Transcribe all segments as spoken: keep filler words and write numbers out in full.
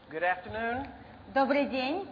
Good afternoon. Добрый день.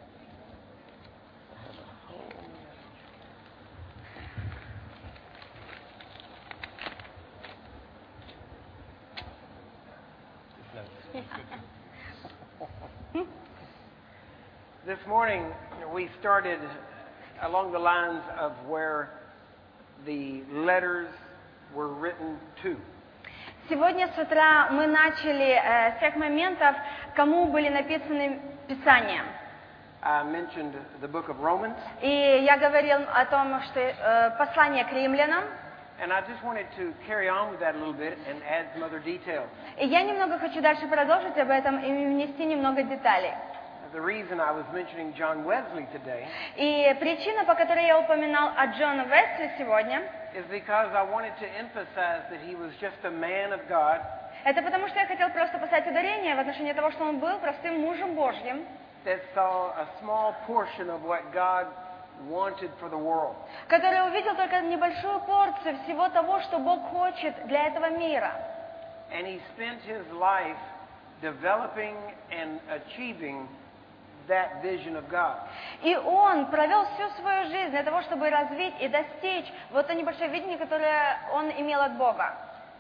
This morning we started along the lines of where the letters were written to. Сегодня с утра мы начали э, с тех моментов, кому были написаны Писания. I mentioned the book of Romans. И я говорил о том, что э, послание к римлянам. And I just wanted to carry on with that a little bit and add some other details. И я немного хочу дальше продолжить об этом и внести немного деталей. The reason I was mentioning John Wesley today И причина, по которой я упоминал о Джоне Уэсли сегодня, is because I wanted to emphasize that he was just a man of God. это потому, что я хотел просто поставить ударение в отношении того, что он был простым мужем Божьим, That saw a small portion of what God wanted for the world. который увидел только небольшую порцию всего того, что Бог хочет для этого мира. And he spent his life developing and achieving that vision of God. И он провел всю свою жизнь для того, чтобы развить и достичь вот то небольшое видение, которое он имел от Бога.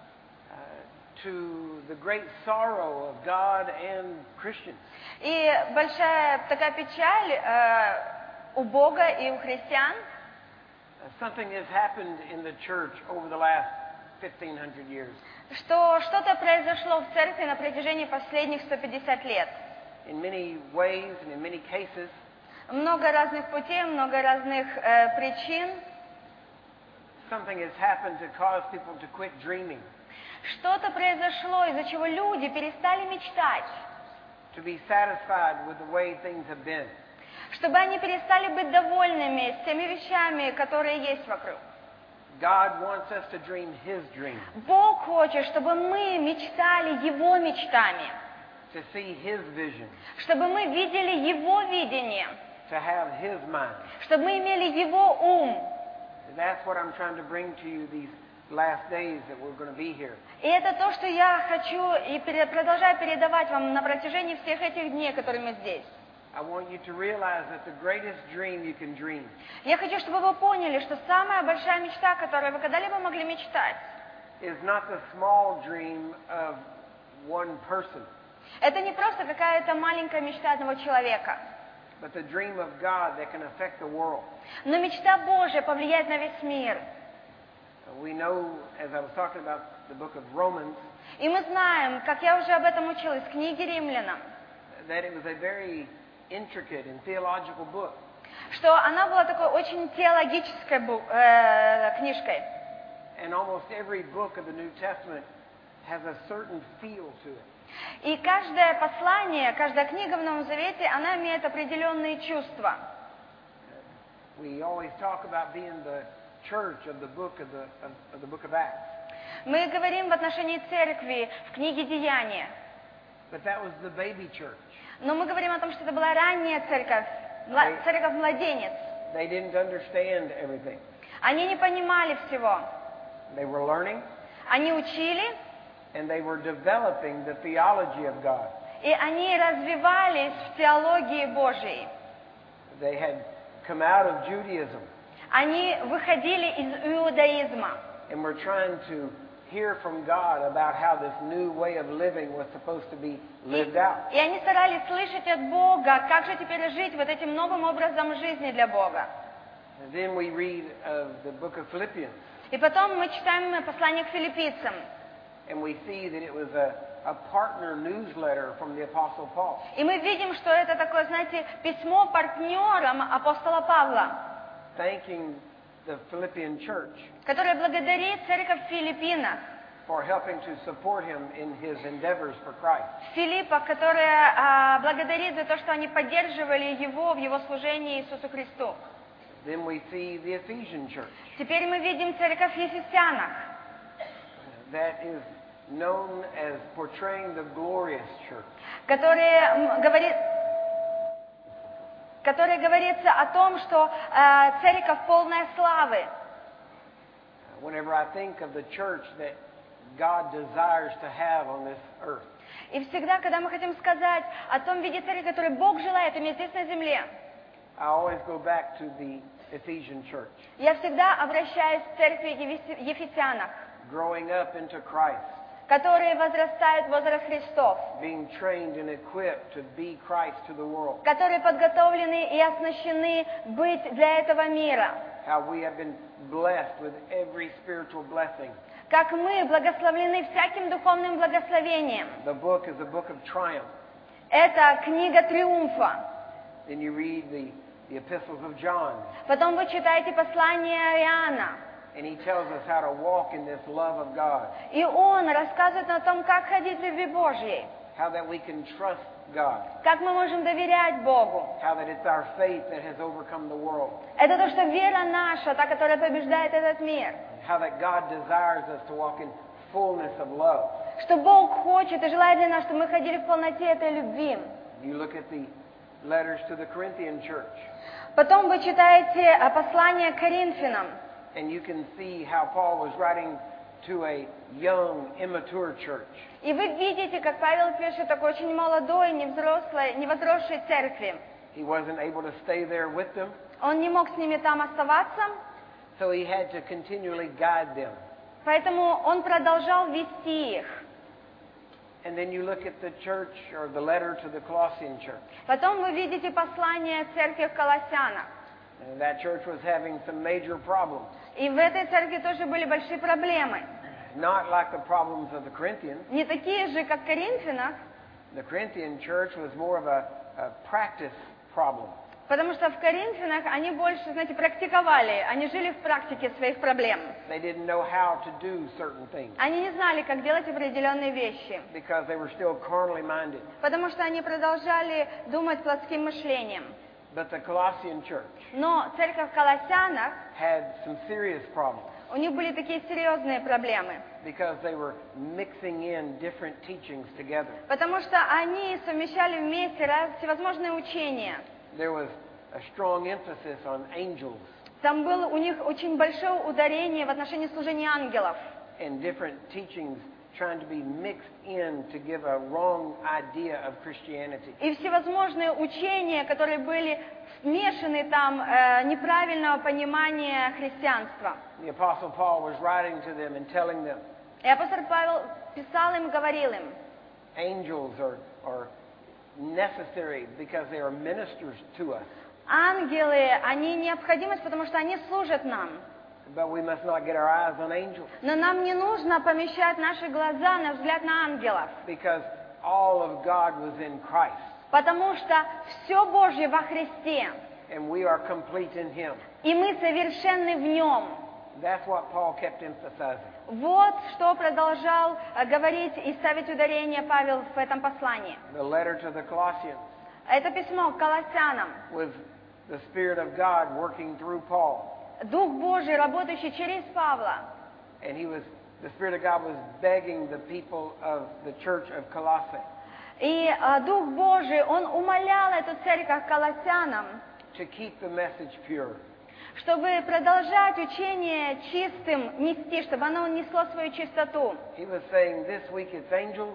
Uh, to the great sorrow of God and Christians. И большая такая печаль э, у Бога и у христиан. Uh, something has happened in the church over the last fifteen hundred years. Что что-то произошло в церкви на протяжении последних ста пятидесяти лет. In many ways and in many cases, Много разных путей, много разных э, причин. something has happened to cause people to quit dreaming, Что-то произошло, из-за чего люди перестали мечтать, to be satisfied with the way things have been. чтобы они перестали быть довольными с теми вещами, которые есть вокруг. God wants us to dream His dream, Бог хочет, чтобы мы мечтали Его мечтами, to see His vision, чтобы мы видели Его видение, to have His mind. чтобы мы имели Его ум. And that's what I'm trying to bring to you these last days that we're going to be here. И это то, что я хочу и пере- продолжаю передавать вам на протяжении всех этих дней, которые мы здесь. I want you to realize that the greatest dream you can dream Я хочу, чтобы вы поняли, что самая большая мечта, которую вы когда-либо могли мечтать, is not the small dream of one person, это не просто какая-то маленькая мечта одного человека, but the dream of God that can affect the world. но мечта Божья повлияет на весь мир. We know, as I was talking about the book of Romans, И мы знаем, как я уже об этом училась в книге Римлянам, that it was a very intricate and theological book. что она была такой очень теологической бу- э, книжкой. And almost every book of the New Testament has a certain feel to it. И каждое послание, каждая книга в Новом Завете, она имеет определенные чувства. We always talk about being the church of the book of the, of, of the book of Acts. Мы говорим в отношении церкви в книге Деяния, But that was the baby church. но мы говорим о том, что это была ранняя церковь, мла- церковь-младенец. They didn't understand everything. Они не понимали всего. They were learning, Они учили, and they were developing the theology of God. и они развивались в теологии Божьей. They had come out of Judaism Они выходили из иудаизма. and were trying to hear from God about how this new way of living was supposed to be lived out. И они старались слышать от Бога, как же теперь жить вот этим новым образом жизни для Бога. And then we read of the book of Philippians, И потом мы читаем послание к филиппийцам, and we see that it was a, a partner newsletter from the Apostle Paul, и мы видим, что это такое, знаете, письмо партнерам апостола Павла, thanking the Philippian church которое благодарит церковь в Филиппинах, for helping to support him in his endeavors for Christ. Филиппа, которая а, благодарит за то, что они поддерживали его в его служении Иисусу Христу. Then we see the Ephesian church Теперь мы видим церковь в Ефесянах, that is known as portraying the glorious church. которая м, говорит, которой говорится о том, что э, церковь полная славы. Whenever I think of the church that God desires to have on this earth, И всегда, когда мы хотим сказать о том виде церкви, который Бог желает иметь здесь на земле, I always go back to the Ephesian church. я всегда обращаюсь к церкви Ефес- Ефесянах, Growing up into Christ, которые возрастают в возраст Христов, being trained and equipped to be Christ to the world. которые подготовлены и оснащены быть для этого мира. How we have been blessed with every spiritual blessing. Как мы благословлены всяким духовным благословением. The book is a book of triumph. Это книга триумфа. Then you read the, the epistles of John, Потом вы читаете послание Иоанна. and he tells us how to walk in this love of God. И он рассказывает о том, как ходить в любви Божьей. How that we can trust God. Как мы можем доверять Богу. How that it's our faith that has overcome the world. Это то, что вера наша, та, которая побеждает этот мир. How that God desires us to walk in fullness of love. Что Бог хочет и желает для нас, чтобы мы ходили в полноте этой любви. You look at the letters to the Corinthian church, Потом вы читаете послание к Коринфянам. and you can see how Paul was writing to a young, immature church. И вы видите, как Павел пишет такой очень молодой, невзрослой, невозросшей церкви. He wasn't able to stay there with them, Он не мог с ними там оставаться, so he had to continually guide them. поэтому он продолжал вести их. And then you look at the church or the letter to the Colossian church. Потом вы видите послание церкви в Колоссянах. And that church was having some major problems. И в этой церкви тоже были большие проблемы. Not like the problems of the Corinthians. Не такие же, как в Коринфянах, The Corinthian church was more of a, a practice problem. потому что в Коринфянах они больше, знаете, практиковали, они жили в практике своих проблем. They didn't know how to do certain things Они не знали, как делать определенные вещи, because they were still carnally minded. потому что они продолжали думать плотским мышлением. But the Colossian church Но церковь в Колоссянах, had some serious problems у них были такие серьезные проблемы, because they were mixing in different teachings together. потому что они совмещали вместе раз- всевозможные учения. There was a strong emphasis on angels Там было у них очень большое ударение в отношении служения ангелов. and different teachings trying to be mixed in to give a wrong idea of Christianity. И всевозможные учения, которые были смешаны там, э, неправильного понимания христианства. The Apostle Paul was writing to them and telling them, И апостол Павел писал им, говорил им, angels are, are necessary because they are ministers to us. ангелы, они необходимы, потому что они служат нам. But we must not get our eyes on angels Но нам не нужно помещать наши глаза на взгляд на ангелов, because all of God was in Christ потому что все Божье во Христе, and we are complete in Him. и мы совершенны в Нем. That's what Paul kept emphasizing. Вот что продолжал э, говорить и ставить ударение Павел в этом послании. The letter to the Colossians Это письмо к Колоссянам. was the Spirit of God working through Paul. Дух Божий, работающий через Павла. And he was, the Spirit of God was begging the people of the church of Colossae И э, Дух Божий, Он умолял эту церковь Колоссянам, to keep the message pure. чтобы продолжать учение чистым нести, чтобы оно несло свою чистоту. He was saying this week it's angels,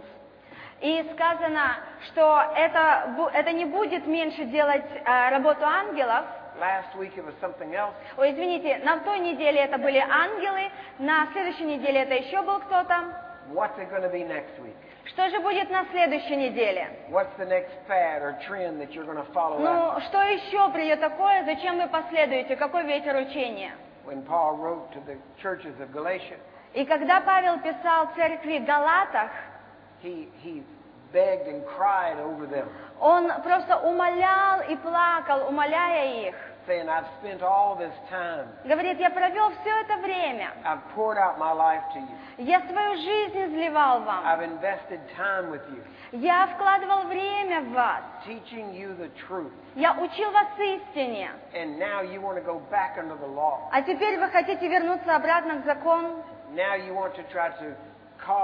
И сказано, что это, бу- это не будет меньше делать э, работу ангелов. last week it was something else, Ой, извините, на той неделе это были ангелы, на следующей неделе это еще был кто-то. what's it going to be next week? Что же будет на следующей неделе? What's the next fad or trend that you're going to follow after? Ну, что еще придет такое, зачем вы последуете, какой ветер учения? When Paul wrote to the churches of Galatia, И когда Павел писал церкви в Галатах, he, he begged and cried over them, он просто умолял и плакал, умоляя их. saying, I've spent all this time, Говорит, я провел все это время, I've poured out my life to you, я свою жизнь изливал вам, I've invested time with you, я вкладывал время в вас, teaching you the truth, я учил вас истине, and now you want to go back under the law. а теперь вы хотите вернуться обратно к закону? Now you want to try to cause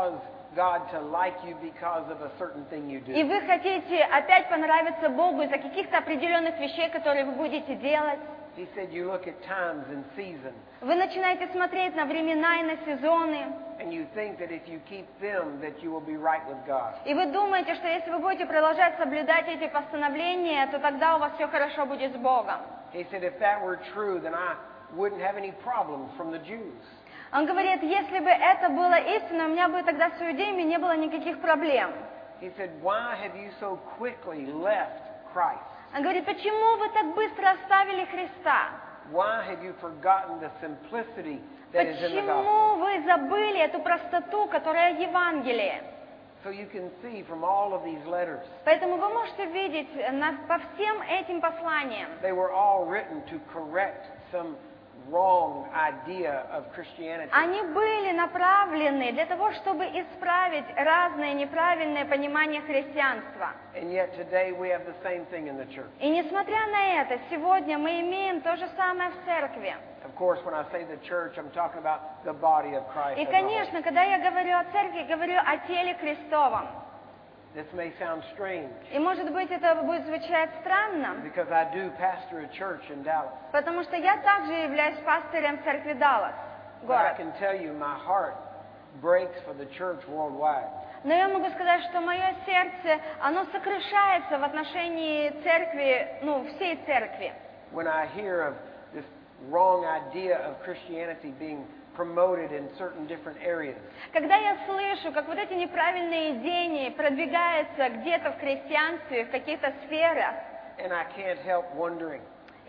God to like you because of a certain thing you И do. вы хотите опять понравиться Богу из-за каких-то определенных вещей, которые вы будете делать. He said you look at times and seasons, Вы начинаете смотреть на времена и на сезоны. and you think that if you keep them, that you will be right with God. И вы думаете, что если вы будете продолжать соблюдать эти постановления, то тогда у вас все хорошо будет с Богом. He said if that were true, then I wouldn't have any problems from the Jews. Он говорит, если бы это было истинно, у меня бы тогда с иудеями не было никаких проблем. He said, why have you so quickly left Christ? Он говорит, почему вы так быстро оставили Христа? Why have you forgotten the simplicity that is in the gospel? Почему вы забыли эту простоту, которая в Евангелии? So you can see from all of these letters, Поэтому вы можете видеть на- по всем этим посланиям, they were all written to correct some wrong idea of Christianity. они были направлены для того, чтобы исправить разные неправильные понимания христианства. And yet today we have the same thing in the church. И несмотря на это, сегодня мы имеем то же самое в церкви. Of course, when I say the church, I'm talking about the body of Christ. И, as a whole. конечно, когда я говорю о церкви, говорю о теле Христовом. This may sound strange И, может быть, это будет звучать странно, because I do pastor a church in Dallas. потому что я также являюсь пастырем церкви Даллас, But I город. can tell you my heart breaks for the church worldwide. Но я могу сказать, что мое сердце, оно сокрушается в отношении церкви, ну, всей церкви. When I hear of this wrong idea of Christianity being promoted in certain different areas. Когда я слышу, как вот эти неправильные идеи продвигаются где-то в христианстве, в каких-то сферах, And I can't help wondering,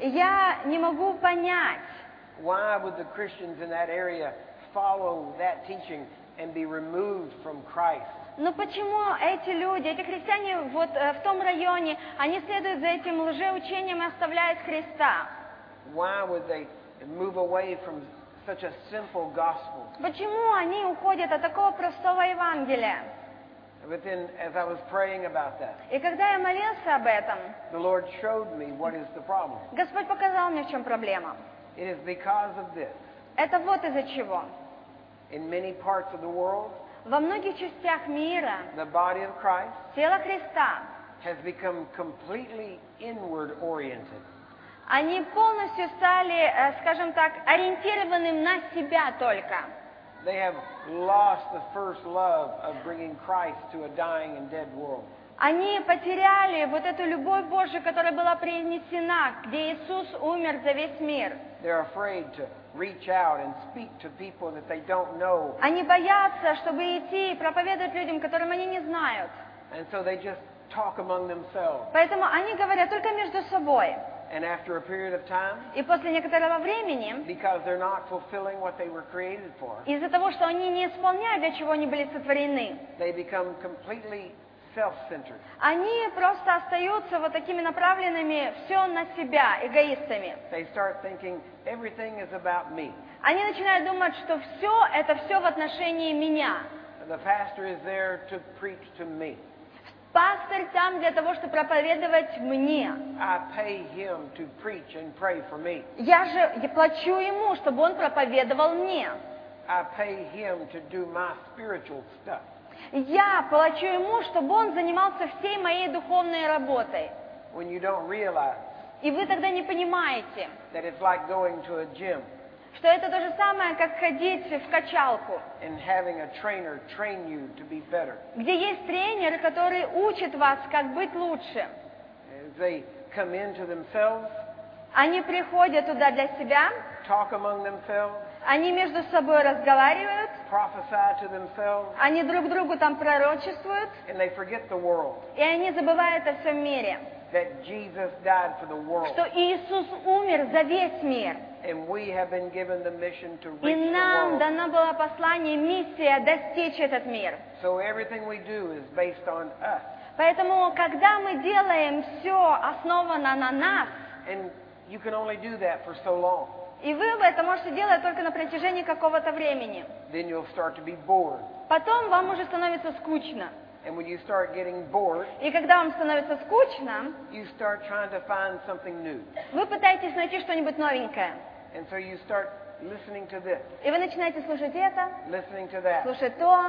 я не могу понять, why would the Christians in that area follow that teaching and be removed from Christ? но почему эти люди, эти христиане вот э, в том районе, они следуют за этим лжеучением и оставляют Христа? Why would they move away from such a simple gospel? Почему они уходят от такого простого Евангелия? But then, as I was praying about that, И когда я молился об этом, the Lord showed me what is the problem. Господь показал мне, в чем проблема. It is because of this. Это вот из-за чего. In many parts of the world, Во многих частях мира the body of Christ тело Христа, has become completely inward oriented. они полностью стали, э, скажем так, ориентированным на себя только. They have lost the first love of bringing Christ to a dying and dead world. Они потеряли вот эту любовь Божию, которая была принесена, где Иисус умер за весь мир. They're afraid to reach out and speak to people that they don't know. Они боятся, чтобы идти и проповедовать людям, которым они не знают. And so they just talk among themselves. Поэтому они говорят только между собой. And after a period of time, И после некоторого времени, because they're not fulfilling what they were created for, из-за того, что они не исполняют, для чего они были сотворены, they become completely self-centered. они просто остаются вот такими направленными все на себя, эгоистами. They start thinking everything is about me. Они начинают думать, что все это все в отношении меня. The pastor is there to preach to me. Пастырь там для того, чтобы проповедовать мне. I pay him to preach and pray for me. Я же я плачу ему, чтобы он проповедовал мне. I pay him to do my spiritual stuff. Я плачу ему, чтобы он занимался всей моей духовной работой. When you don't realize И вы тогда не понимаете, that it's like going to a gym что это то же самое, как ходить в качалку, and having a trainer train you to be better. где есть тренер, который учит вас, как быть лучше. As they come into themselves, Они приходят туда для себя, talk among themselves, они между собой разговаривают, prophesy to themselves, они друг другу там пророчествуют, and they forget the world, и они забывают о всем мире, that Jesus died for the world. что Иисус умер за весь мир. And we have been given the mission to И reach the нам world. дано было послание, миссия достичь этот мир. So everything we do is based on us. Поэтому, когда мы делаем все основано на нас, And you can only do that for so long. и вы это можете делать только на протяжении какого-то времени, Then you'll start to be bored. потом вам уже становится скучно. And when you start getting bored, И когда вам становится скучно, you start trying to find something new. вы пытаетесь найти что-нибудь новенькое. And so you start listening to this, И вы начинаете слушать это, listening to that. слушать то,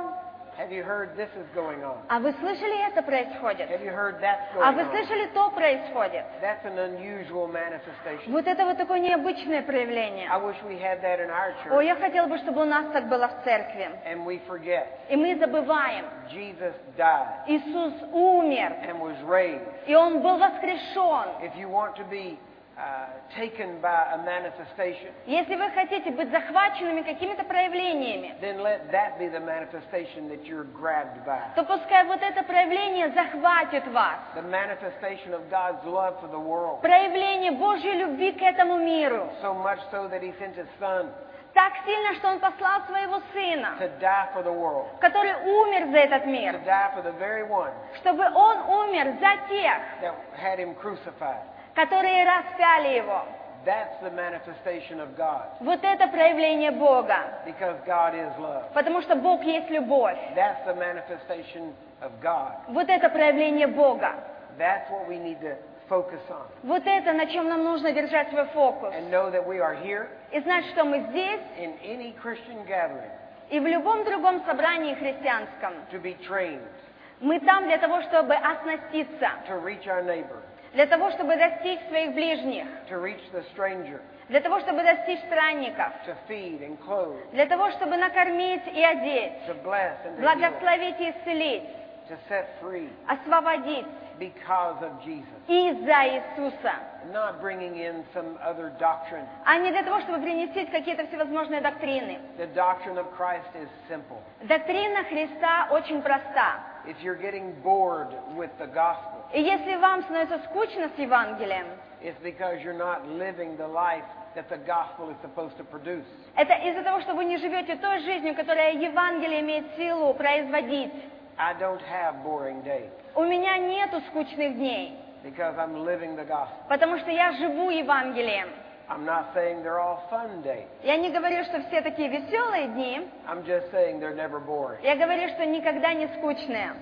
Have you heard this is going on? А вы слышали, это происходит? Have you heard that's А going вы on? слышали, то происходит? That's an unusual manifestation. Вот это вот такое необычное проявление. I wish we had that in our О, church. я хотела бы, чтобы у нас так было в церкви. And we forget. И мы забываем. Jesus died Иисус умер, and was raised. и Он был воскрешен. If you want to be uh, taken by a manifestation, Если вы хотите быть захваченными какими-то проявлениями, then let that be the manifestation that you're grabbed by. то пускай вот это проявление захватит вас. The manifestation of God's love for the world. Проявление Божьей любви к этому миру. So much so that He sent His Son Так сильно, что Он послал Своего Сына, to die for the world. который умер за этот To мир, die for the very one чтобы Он умер за тех, that had Him crucified. которые распяли Его. That's the manifestation of God. Вот это проявление Бога, Because God is love. потому что Бог есть любовь. That's the manifestation of God. Вот это проявление Бога. That's what we need to focus on. Вот это, на чем нам нужно держать свой фокус. And know that we are here И знать, что мы здесь in any Christian gathering и в любом другом собрании христианском. to be trained, Мы там для того, чтобы оснаститься, to reach our neighbor, для того, чтобы достичь своих ближних, to reach the stranger, для того, чтобы достичь странников, to feed and clothe, для того, чтобы накормить и одеть, to bless and to heal, благословить и исцелить, to set free освободить because of Jesus. из-за Иисуса, Not bringing in some other doctrine. а не для того, чтобы принести какие-то всевозможные доктрины. The doctrine of Christ is simple. Доктрина Христа очень проста. If you're getting bored with the gospel, И если вам становится скучно с Евангелием, it's because you're not living the life that the gospel is supposed to produce. это из-за того, что вы не живете той жизнью, которая Евангелие имеет силу производить. I don't have boring days У меня нету скучных дней, because I'm living the gospel. потому что я живу Евангелием. I'm not saying they're all fun days. Я не говорю, что все такие веселые дни. I'm just saying they're never boring. Я говорю, что никогда не скучные.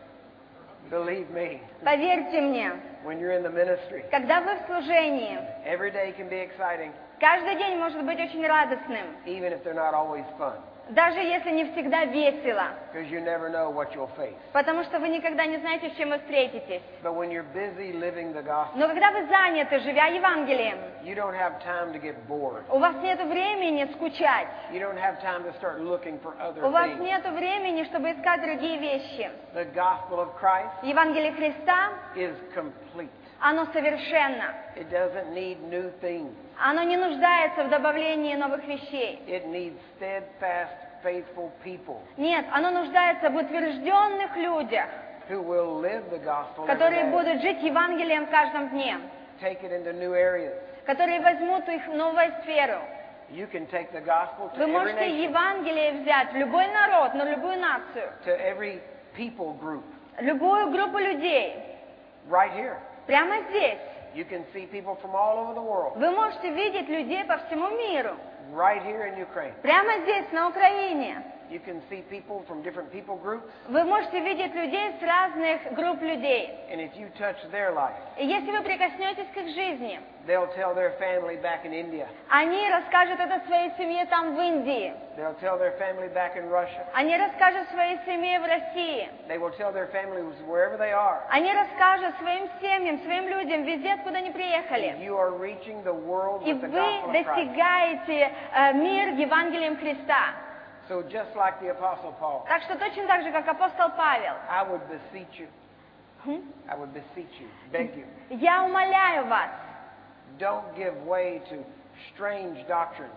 Believe me, Поверьте мне, when you're in the ministry, когда вы в служении, every day can be exciting, каждый день может быть очень радостным, even if they're not always fun, даже если не всегда весело, because you never know what you'll face. потому что вы никогда не знаете, с чем вы встретитесь. But when you're busy living the gospel, Но когда вы заняты, живя Евангелием, you don't have time to get bored. у вас нет времени скучать, You don't have time to start looking for other у вас things. нет времени, чтобы искать другие вещи. The gospel of Christ Евангелие Христа, is complete. оно совершенно. It doesn't need new things. Оно не нуждается в добавлении новых вещей. It needs steadfast, faithful people Нет, оно нуждается в утвержденных людях, who will live the gospel every которые day, будут жить Евангелием в каждом дне, take it into new areas. которые возьмут их в новую сферу. You can take the gospel to Вы every можете nation, Евангелие взять в любой народ, на любую нацию, to every people group, любую группу людей, right here. прямо здесь. You can see people from all over the world, Вы можете видеть людей по всему миру, right here in Ukraine. прямо здесь, на Украине. You can see people from different people groups, Вы можете видеть людей с разных групп людей. and if you touch their life, И если вы прикоснетесь к их жизни, they'll tell their family back in India. они расскажут это своей семье там в Индии. They'll tell their family back in Russia. Они расскажут своей семье в России. They will tell their families wherever they are. Они расскажут своим семьям, своим людям, везде, откуда они приехали. You are reaching the world И with the вы gospel of Christ. достигаете э, мир Евангелием Христа. So just like the Apostle Paul, Так что точно так же, как апостол Павел, I would beseech you, хм, I would beseech you, beg you, я умоляю вас, don't give way to strange doctrines.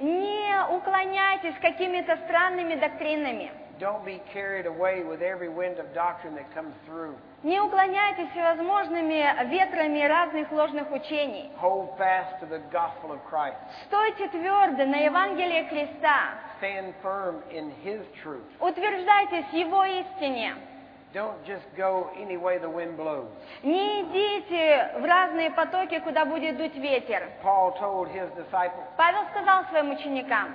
не уклоняйтесь какими-то странными доктринами. Don't be carried away with every wind of doctrine that comes through. Не уклоняйтесь всевозможными ветрами разных ложных учений. Hold fast to the gospel of Christ. Стойте твердо на Евангелии Христа. Stand firm in His truth. Утверждайтесь в Его истине. Don't just go any way the wind blows. Не идите в разные потоки, куда будет дуть ветер. Paul told his disciples, Павел сказал своим ученикам,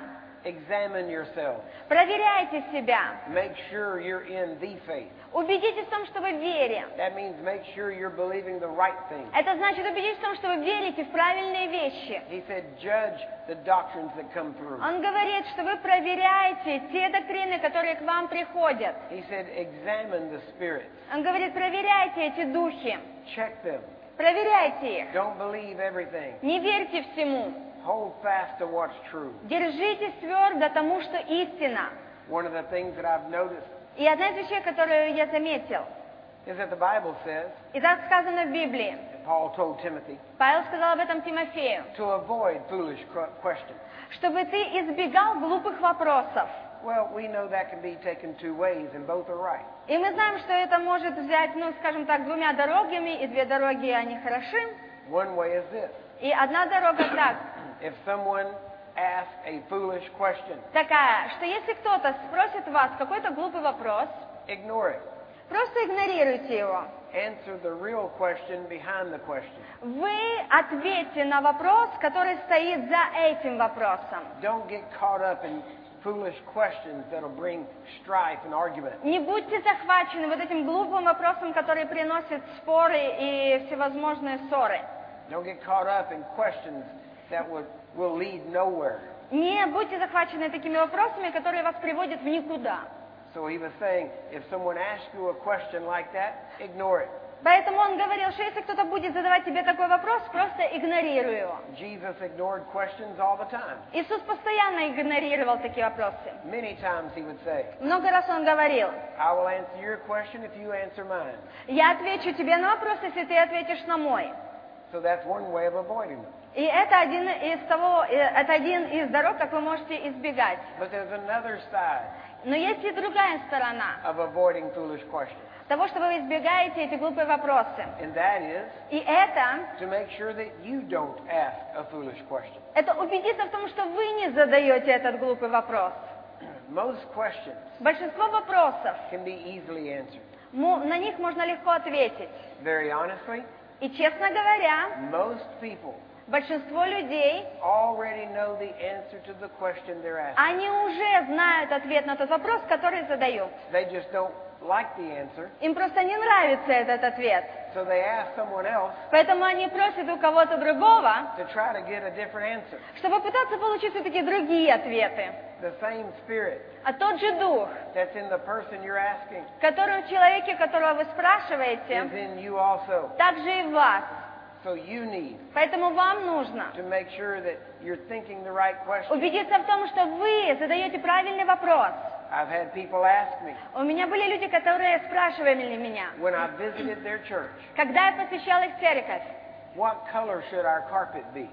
Examine yourself. Проверяйте себя. Make sure you're in the faith. Убедитесь в том, что вы в вере. That means make sure you're believing the right thing. Это значит убедитесь в том, что вы верите в правильные вещи. He said, judge the doctrines that come through. Он говорит, что вы проверяете те доктрины, которые к вам приходят. He said, examine the spirits. Он говорит, проверяйте эти духи. Check them. Проверяйте их. Don't believe everything. Не верьте всему. Hold fast to what's true. Держитесь твердо тому, что истина. One of the things that I've noticed И одна из вещей, которую я заметил, is that the Bible says, и так сказано в Библии, Paul told Timothy, Павел сказал об этом Тимофею, to avoid foolish cr- questions. чтобы ты избегал глупых вопросов. Well, we know that can be taken two ways, and both are right. И мы знаем, что это может взять, ну, скажем так, двумя дорогами, и две дороги, они хороши. One way is this. И одна дорога так, If someone asks a foolish question, такая, что если кто-то спросит вас какой-то глупый вопрос, ignore it. просто игнорируйте его. Answer the real question behind the question. Вы ответьте на вопрос, который стоит за этим вопросом. Don't get caught up in foolish questions that'll bring strife and argument. Не будьте захвачены вот этим глупым вопросом, который приносит споры и всевозможные ссоры. Don't get caught up in questions that would, will lead nowhere. Не будьте захвачены такими вопросами, которые вас приводят в никуда. So he was saying, if someone asks you a question like that, ignore it. Поэтому он говорил, что если кто-то будет задавать тебе такой вопрос, просто игнорируй его. Jesus ignored questions all the time. Иисус постоянно игнорировал такие вопросы. Many times he would say, Много раз он говорил, I will answer your question if you answer mine. я отвечу тебе на вопрос, если ты ответишь на мой. So that's one way of avoiding them. И это один из того, э, это один из дорог, как вы можете избегать. But there's another side Но есть и другая сторона of avoiding foolish questions. того, что вы избегаете эти глупые вопросы. And that is И это, to make sure that you don't ask a foolish question. это убедиться в том, что вы не задаете этот глупый вопрос. Most questions Большинство вопросов, can be easily answered. мо- на них можно легко ответить. Very honestly, И, честно говоря, most people большинство людей, already know the answer to the question they're asking. они уже знают ответ на тот вопрос, который задают. They just don't like the answer, Им просто не нравится этот ответ. so they ask someone else Поэтому они просят у кого-то другого, to try to get a different answer. чтобы пытаться получить все-таки другие ответы. The same spirit А тот же дух, that's in the person you're asking который в человеке, которого вы is спрашиваете, in you also. также и в вас. So you need Поэтому вам нужно to make sure that you're thinking the right question. убедиться в том, что вы задаете правильный вопрос. I've had people ask me У меня были люди, которые спрашивали меня, when I visited their church, когда я посещала их церковь, what color should our carpet be?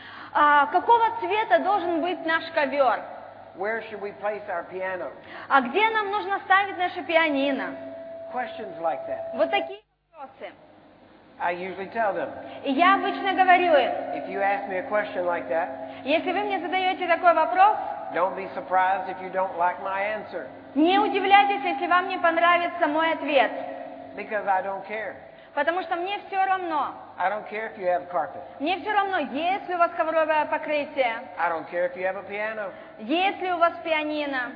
«А какого цвета должен быть наш ковер? Where should we place our piano? А где нам нужно ставить наше пианино?» Questions like that. Вот такие вопросы. I usually tell them, И я обычно говорю им, if you ask me a question like that, если вы мне задаете такой вопрос, don't be surprised if you don't like my answer, не удивляйтесь, если вам не понравится мой ответ. because I don't care. Потому что мне все равно. I don't care if you have carpet. Мне все равно, есть ли у вас ковровое покрытие, I don't care if you have a piano. есть ли у вас пианино.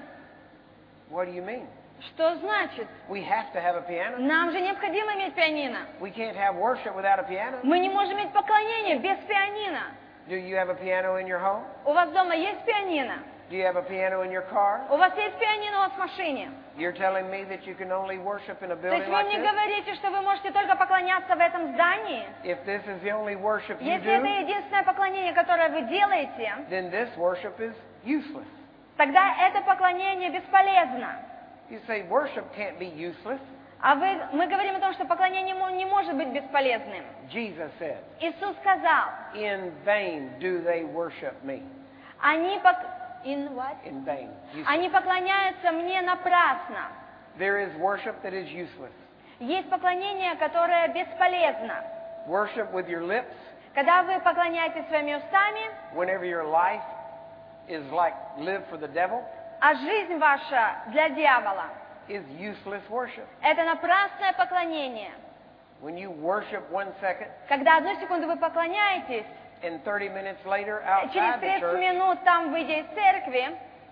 What do you mean? Что значит? We have to have a piano. Нам же необходимо иметь пианино. We can't have worship without a piano. Мы не можем иметь поклонение без пианино. Do you have a piano in your home? У вас дома есть пианино? Do you have a piano in your car? У вас есть пианино у вас в машине? You're telling me that you can only worship in a То building есть вы like мне this? говорите, что вы можете только поклоняться в этом здании? If this is the only worship you Если это do, единственное поклонение, которое вы делаете, then this worship is useless. тогда это поклонение бесполезно. You say worship can't be useless. А вы, мы говорим о том, что поклонение мо- не может быть бесполезным. Jesus said, Иисус сказал, in vain do they worship me. они, пок... In what? In vain. Useless. они поклоняются мне напрасно. There is worship that is useless. Есть поклонение, которое бесполезно. Worship with your lips, Когда вы поклоняетесь своими устами, whenever your life is like live for the devil, а жизнь ваша для дьявола, is useless worship. это напрасное поклонение. When you worship one second Когда одну секунду вы поклоняетесь, and thirty minutes later через outside the тридцать church, минут там, выйдя из церкви,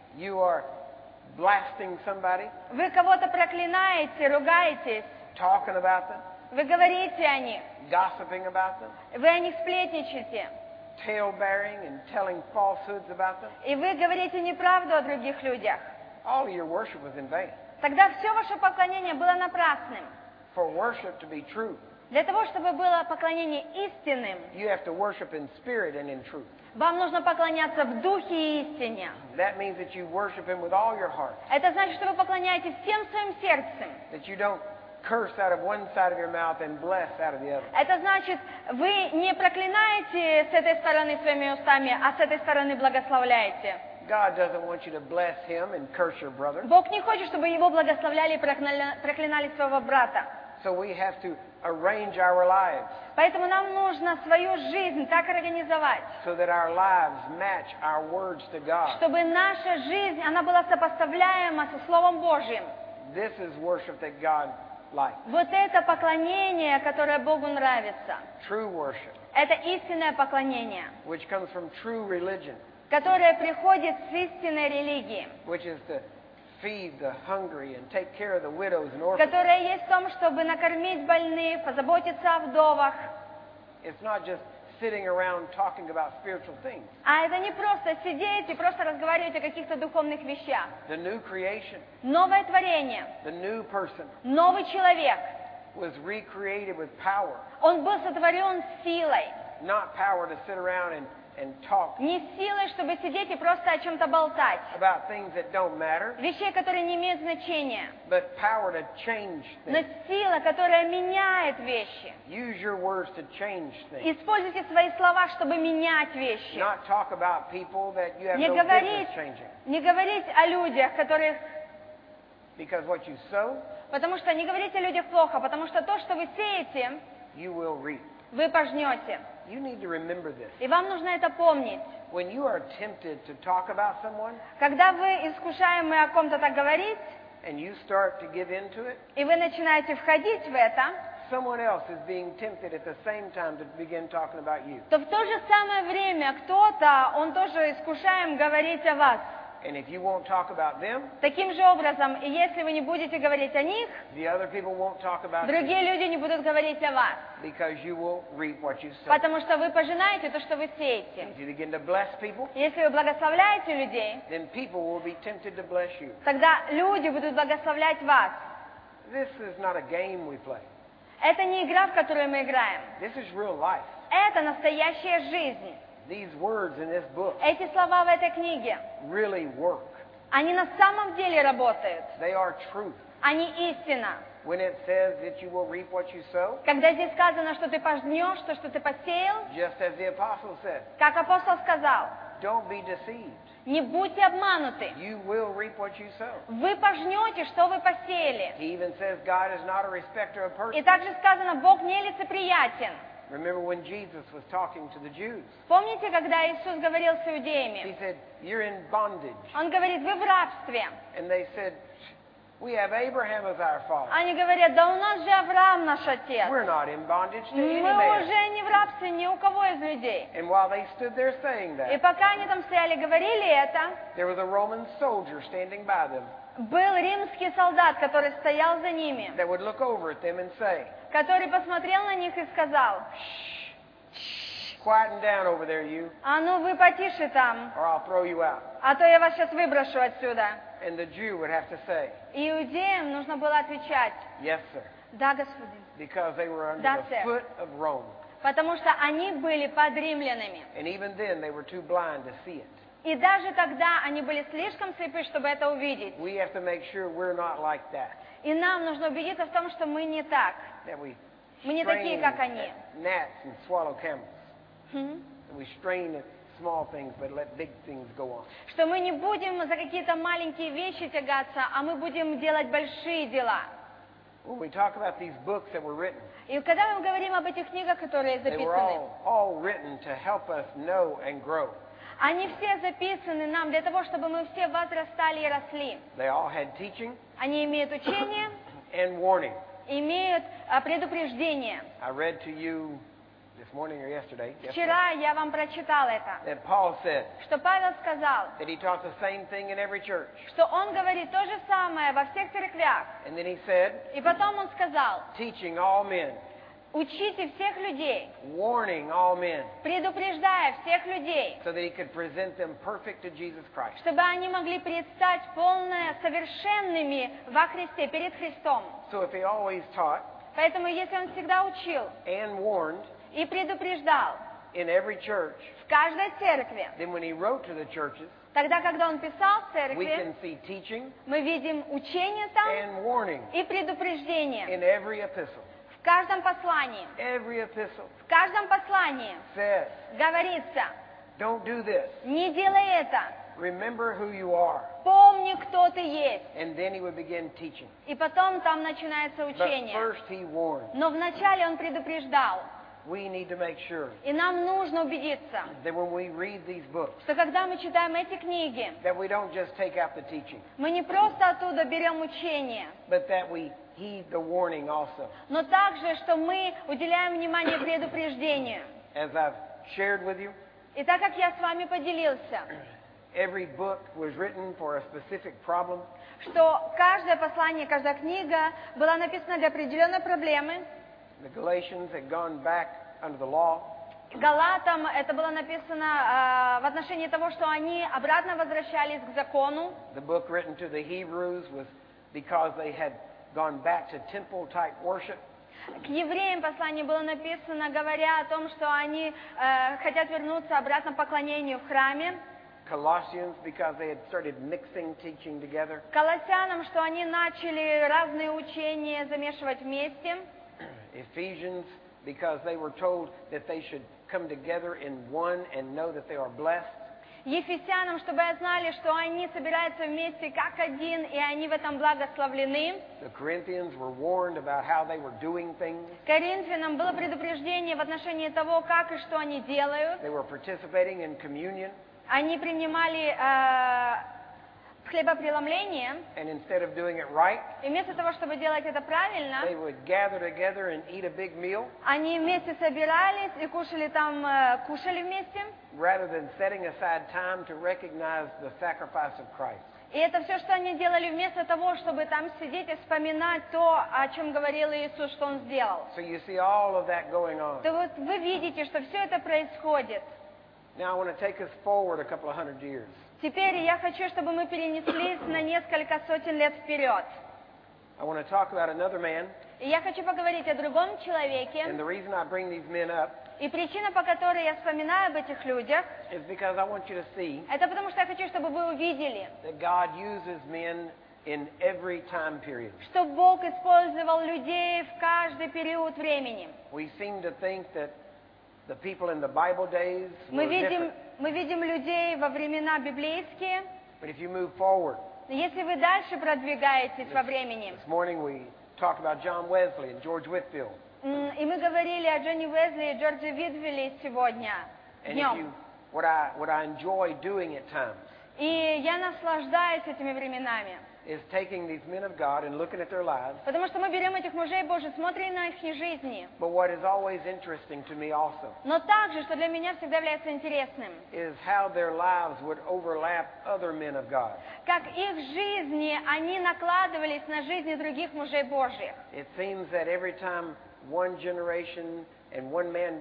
You are blasting somebody, Вы кого-то проклинаете, ругаетесь, talking about them, вы говорите о них, gossiping about them, вы о них сплетничаете, tale-bearing and telling falsehoods about them. и вы говорите неправду о других людях. All of your worship was in vain. Тогда все ваше поклонение было напрасным. For worship to be true, Для того, чтобы было поклонение истинным, you have to worship in spirit and in truth. вам нужно поклоняться в духе и истине. That means that you worship Him with all your heart. Это значит, что вы поклоняетесь всем своим сердцем. That you don't curse out of one side of your mouth and bless out of the other. Это значит, вы не проклинаете с этой стороны своими устами, а с этой стороны благословляете. God doesn't want you to bless Him and curse your brother. Бог не хочет, чтобы его благословляли и проклинали, проклинали своего брата. So we have to arrange our lives Поэтому нам нужно свою жизнь так организовать, so that our lives match our words to God. чтобы наша жизнь, она была сопоставляема со Словом Божьим. This is worship that God likes. Вот это поклонение, которое Богу нравится. True worship, Это истинное поклонение, which comes from true religion, которое приходит с истинной религии, which is to feed the hungry and take care of the widows and orphans. которое есть в том, чтобы накормить больных, позаботиться о вдовах. It's not just sitting around talking about spiritual things. А это не просто сидеть и просто разговаривать о каких-то духовных вещах. The new creation, Новое творение, the new person, новый человек, was recreated with power, он был сотворен силой. not power to sit around and, and talk Не силой, чтобы сидеть и просто о чем-то болтать. about things that don't matter, Вещей, которые не имеют значения. but power to change Но things. сила, которая меняет вещи. Use your words to change things. Используйте свои слова, чтобы менять вещи. Not talk about people that you have Не no говорить, business changing. не говорить о людях, которых... Because what you sow, Потому что не говорите о людях плохо, потому что то, что вы сеете, you will reap. вы пожнете. You need to remember this. И вам нужно это помнить. When you are tempted to talk about someone Когда вы искушаемы о ком-то так говорить, and you start to give into it, и вы начинаете входить в это, someone else is being tempted at the same time to begin talking about you. то в то же самое время кто-то, он тоже искушаем говорить о вас. And if you won't talk about them, Таким же образом, и если вы не будете говорить о них, the other people won't talk about другие you люди не будут говорить о вас. because you will reap what you sow. Потому что вы пожинаете то, что вы сеете. If you begin to bless people, Если вы благословляете людей, then people will be tempted to bless you. тогда люди будут благословлять вас. This is not a game we play. Это не игра, в которую мы играем. This is real life. Это настоящая жизнь. These words in this book Эти слова в этой книге, really work. они на самом деле работают. They are truth. Они истина. When it says that you will reap what you sow, Когда здесь сказано, что ты пожнешь то, что ты посеял, just as the apostle said, как апостол сказал, don't be deceived. не будьте обмануты. You will reap what you sow. Вы пожнете, что вы посеяли. He even says God is not a respecter of И persons. также сказано, Бог не лицеприятен. Remember when Jesus was talking to the Jews, Помните, когда Иисус говорил с he иудеями? said, you're in bondage. Он говорит, вы в рабстве. And they said, we have Abraham as our father. Они говорят, да у нас же Авраам наш отец. We're not in bondage to any Мы man. уже не в рабстве ни у кого из людей. And while they stood there saying И that, пока они там стояли, говорили это, there was a Roman soldier standing by them был римский солдат, который стоял за ними, that would look over at them and say, который посмотрел на них и сказал, quieten down over there, you, а ну вы потише там, or I'll throw you out. а то я вас сейчас выброшу отсюда. And the Jew would have to say, И иудеям нужно было отвечать, yes, sir, да, господин, because they were under That's the it. foot of Rome. потому что они были под римлянами. And even then, they were too blind to see it. И даже тогда они были слишком слепы, чтобы это увидеть. We have to make sure we're not like that. И нам нужно убедиться в том, что мы не так. That we Мы не такие, strain как они. at gnats and swallow camels. Мгм. We strain at small things, but let big things go on. Что мы не будем за какие-то маленькие вещи тягаться, а мы будем делать большие дела. When we talk about these books that were written, И когда мы говорим об этих книгах, которые they were записаны, all, all written to help us know and grow. они все записаны нам для того, чтобы мы все возрастали и росли. They all had teaching Они имеют учение, and warning. имеют а, предупреждение. I read to you this morning or yesterday, yesterday, Вчера я вам прочитал это, that Paul said что Павел сказал, that he taught the same thing in every church. что он говорит то же самое во всех церквях. And then he said, И потом он сказал, teaching all men, учите всех людей, warning all men, предупреждая всех людей, so that he could present them perfect to Jesus Christ. чтобы они могли предстать полно совершенными во Христе, перед Христом. So if he always taught Поэтому, если он всегда учил and warned и предупреждал in every church, в каждой церкви, then when he wrote to the churches, тогда, когда он писал в we церкви, can see teaching мы видим учение там and warning и предупреждение in every epistle. в каждом послании. Every epistle В каждом послании says, говорится, don't do this. не делай это, Remember who you are. помни, кто ты есть. And then he would begin teaching. И потом там начинается But учение. first he warned. Но вначале он предупреждал. We need to make sure И нам нужно убедиться, that when we read these books, что когда мы читаем эти книги, that we don't just take out the teaching, мы не просто оттуда берем учение, but that we heed the warning also. но также, что мы уделяем внимание предупреждению. As I've shared with you, И так как я с вами поделился, every book was written for a specific problem. что каждое послание, каждая книга была написана для определенной проблемы. The Galatians had gone back under the law. Галатам это было написано э, в отношении того, что они обратно возвращались к закону. The book written to the Hebrews was because they had gone back to temple-type worship. К евреям послание было написано, говоря о том, что они э, хотят вернуться обратно к поклонению в храме. Colossians because they had started mixing teaching together. Колоссянам, что они начали разные учения замешивать вместе. Ephesians because they were told that they should come together in one and know that they are blessed. Ефесянам, чтобы знали, что они собираются вместе как один, и они в этом благословлены. The Corinthians were warned about how they were doing things. Коринфянам было предупреждение в отношении того, как и что они делают. They were participating in communion. Они принимали э, хлебопреломление, And instead of doing it right, и вместо того, чтобы делать это правильно, they would gather together and eat a big meal они вместе собирались и кушали там, э, кушали вместе. rather than setting aside time to recognize the sacrifice of Christ. И это все, что они делали, вместо того, чтобы там сидеть и вспоминать то, о чем говорил Иисус, что Он сделал. So you see all of that going on. То вот вы видите, что все это происходит. Now I want to take us forward a couple of hundred years. Теперь я хочу, чтобы мы перенеслись на несколько сотен лет вперед. I want to talk about another man, И я хочу поговорить о другом человеке. and the reason I bring these men up И причина, по которой я вспоминаю об этих людях, is because I want you to see это потому что я хочу, чтобы вы увидели, that God uses men in every time period. что Бог использовал людей в каждый период времени. We seem to think that the people in the Bible days Мы were видим, different. мы видим людей во времена библейские, But if you move forward, но если вы дальше продвигаетесь во времени, this morning we talked about John Wesley and George Whitefield. м, и мы говорили о Джонни Уэсли и Джорджи Витвилле сегодня, And if днем, you, what I, what I enjoy doing at times и я наслаждаюсь этими временами, is taking these men of God and looking at their lives. потому что мы берем этих мужей Божьих, смотрим на их жизни, But what is always interesting to me also но также, что для меня всегда является интересным, is how their lives would overlap other men of God. как их жизни, они накладывались на жизни других мужей Божьих. It seems that every time one generation and one man,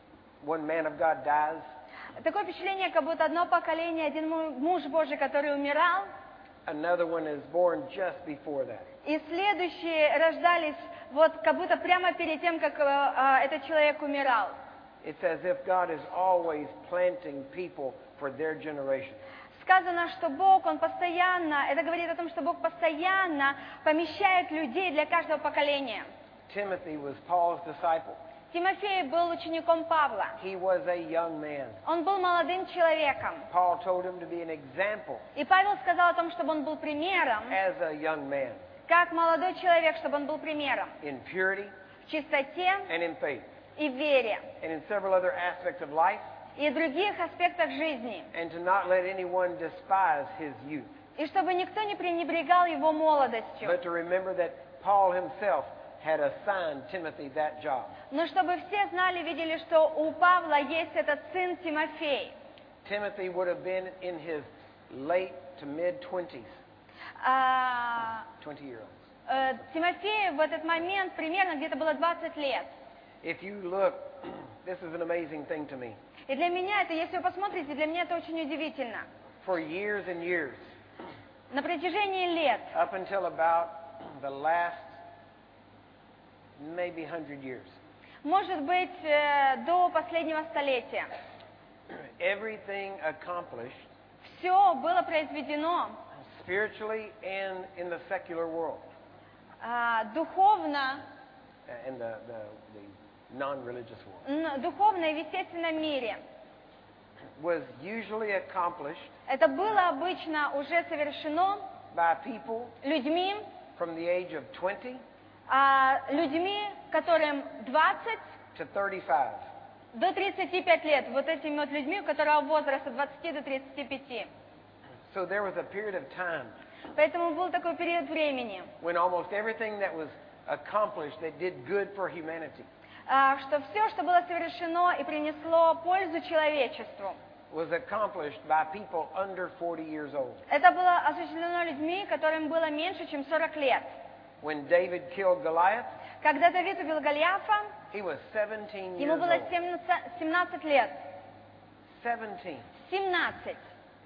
one man of God dies, Такое впечатление, как будто одно поколение, один му- муж Божий, который умирал, another one is born just before that. и следующие рождались вот как будто прямо перед тем, как э, э, этот человек умирал. It's as if God is always planting people for their generation. Сказано, что Бог, Он постоянно, это говорит о том, что Бог постоянно помещает людей для каждого поколения. Timothy was Paul's disciple. Тимофей был учеником Павла. He was a young man. Он был молодым человеком. Paul told him to be an example И Павел сказал о том, чтобы он был примером, as a young man как молодой человек, чтобы он был примером in purity в чистоте and in faith и в вере, and in several other aspects of life, и других аспектах жизни. and to not let anyone despise his youth, И чтобы никто не пренебрегал его молодостью. but to remember that Paul himself had assigned Timothy that job. Но чтобы все знали, видели, что у Павла есть этот сын Тимофей. Timothy would have been in his late to mid-twenties, А, twenty-year-olds. э, Тимофею в этот момент примерно где-то было двадцать лет. If you look, this is an amazing thing to me. И для меня это, если вы посмотрите, для меня это очень удивительно. For years and years, На протяжении лет, up until about the last maybe hundred years, может быть, э, до последнего столетия, everything accomplished все было произведено spiritually and in the secular world, а, духовно, uh, in the, the, the non-religious world, н- духовно и в естественном мире. was usually accomplished Это было обычно уже совершено by people людьми, from the age of twenty а, людьми, которым двадцать to thirty-five. до тридцати пяти лет, вот этими вот людьми, у которого возраст от двадцати до тридцати пяти. So there was a period of time Поэтому был такой период времени, when almost everything that was accomplished that did good for humanity а, что все, что было совершено и принесло пользу человечеству, was accomplished by people under forty years old. это было осуществлено людьми, которым было меньше, чем сорок лет. When David killed Goliath, Когда Давид убил Голиафа, he was seventeen ему years было old. семнадцать лет. seventeen. семнадцать.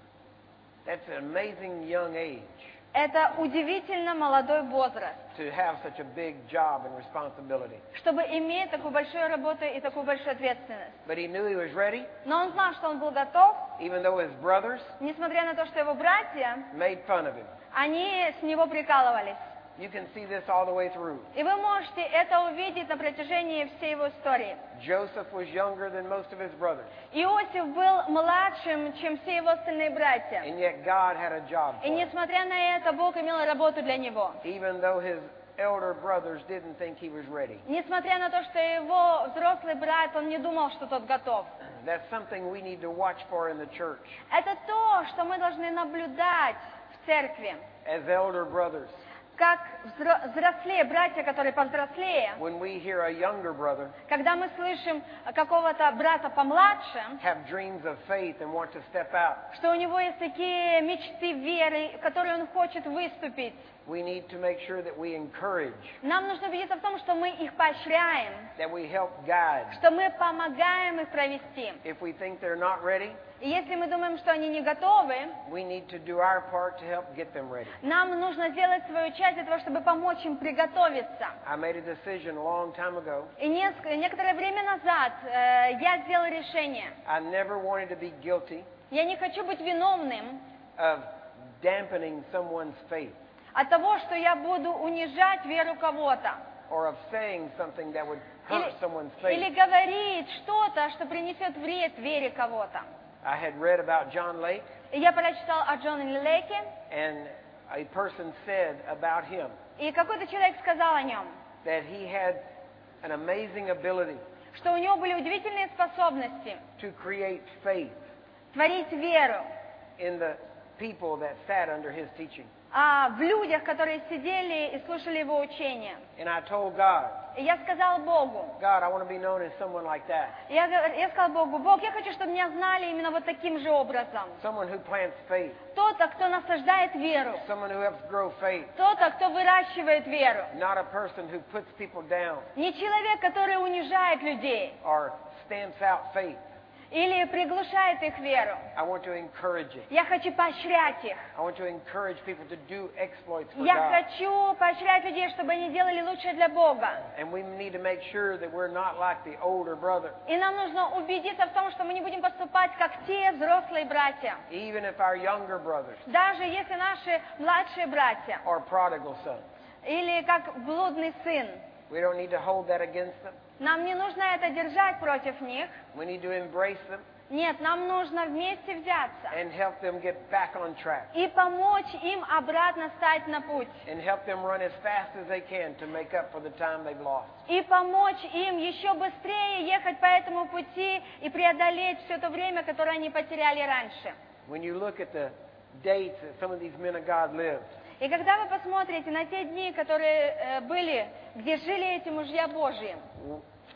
That's an amazing young age Это удивительно молодой возраст, to have such a big job and responsibility. чтобы иметь такую большую работу и такую большую ответственность. But he knew he was ready, Но он знал, что он был готов, even though his brothers несмотря на то, что его братья, made fun of him. они с него прикалывались. You can see this all the way through. И вы можете это увидеть на протяжении всей его истории. Joseph was younger than most of his brothers, Иосиф был младшим, чем все его остальные братья. and yet God had a job И for him. несмотря на это, Бог имел работу для него. Even though his elder brothers didn't think he was ready. Несмотря на то, что его взрослый брат, он не думал, что тот готов. That's something we need to watch for in the church Это то, что мы должны наблюдать в церкви. as elder brothers. Как взро- взрослее, братья, которые повзрослее, When we hear a younger brother когда мы слышим какого-то брата помладше, have dreams of faith and want to step out, что у него есть такие мечты веры, в которые он хочет выступить, we need to make sure that we encourage, нам нужно убедиться в том, что мы их поощряем, that we help guide. что мы помогаем их провести. If we think they're not ready, И если мы думаем, что они не готовы, we need to do our part to help get them ready. нам нужно сделать свою часть для того, чтобы помочь им приготовиться. I made a decision a long time ago. И неск- некоторое время назад э, я сделала решение. I never wanted to be guilty Я не хочу быть виновным of dampening someone's faith от того, что я буду унижать веру кого-то. or of saying something that would hurt Или, someone's или faith. говорить что-то, что принесет вред вере кого-то. I had read about John Lake, И я прочитал о Джоне Леке, and a person said about him и какой-то человек сказал о нем, that he had an amazing ability что у него были удивительные способности to create faith творить веру in the people that sat under his teaching. а, в людях, которые сидели и слушали его учения. And I told God, И я сказала Богу, God, I want to be known as someone like that. я, говор- я сказала Богу, Бог, я хочу, чтобы меня знали именно вот таким же образом. Someone who plants faith. Кто-то, кто насаждает веру, Someone who helps grow faith. кто-то, кто выращивает веру. Not a person who puts people down Не человек, который унижает людей or stamps out faith. или приглушает их веру. I want to encourage it. Я хочу поощрять их. I want to encourage people to do exploits for Я God. хочу поощрять людей, чтобы они делали лучшее для Бога. And we need to make sure that we're not like the older brother. И нам нужно убедиться в том, что мы не будем поступать, как те взрослые братья. Even if our younger brothers Даже если наши младшие братья, are prodigal sons. или как блудный сын, We don't need to hold that against them. нам не нужно это держать против них. We need to embrace them Нет, нам нужно вместе взяться and help them get back on track. и помочь им обратно стать на путь. And help them run as fast as they can to make up for the time they've lost. И помочь им еще быстрее ехать по этому пути и преодолеть все то время, которое они потеряли раньше. When you look at the dates that some of these men of God lived, И когда вы посмотрите на те дни, которые э, были, где жили эти мужья Божьи,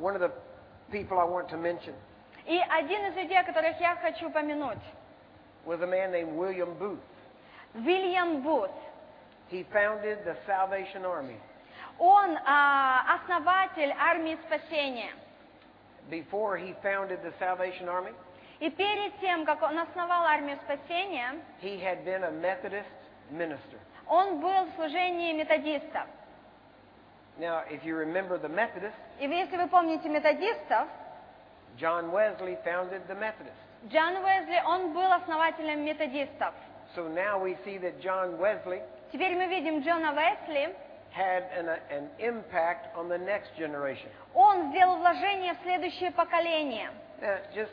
one of the people I want to mention И один из людей, которых я хочу упомянуть, was a man named William Booth. Вильям Бут. He founded the Salvation Army. Он а, основатель армии спасения. Before he founded the Salvation Army, И перед тем, как он основал армию спасения, he had been a Methodist minister. он был в служении методистов. Now, if you remember the Methodists, И вы, если вы помните методистов, John Wesley founded the Methodists. Джон Уэсли, он был основателем методистов. So now we see that John Wesley Теперь мы видим Джона Уэсли, had an, an impact on the next generation. он сделал вложение в следующее поколение. Now, just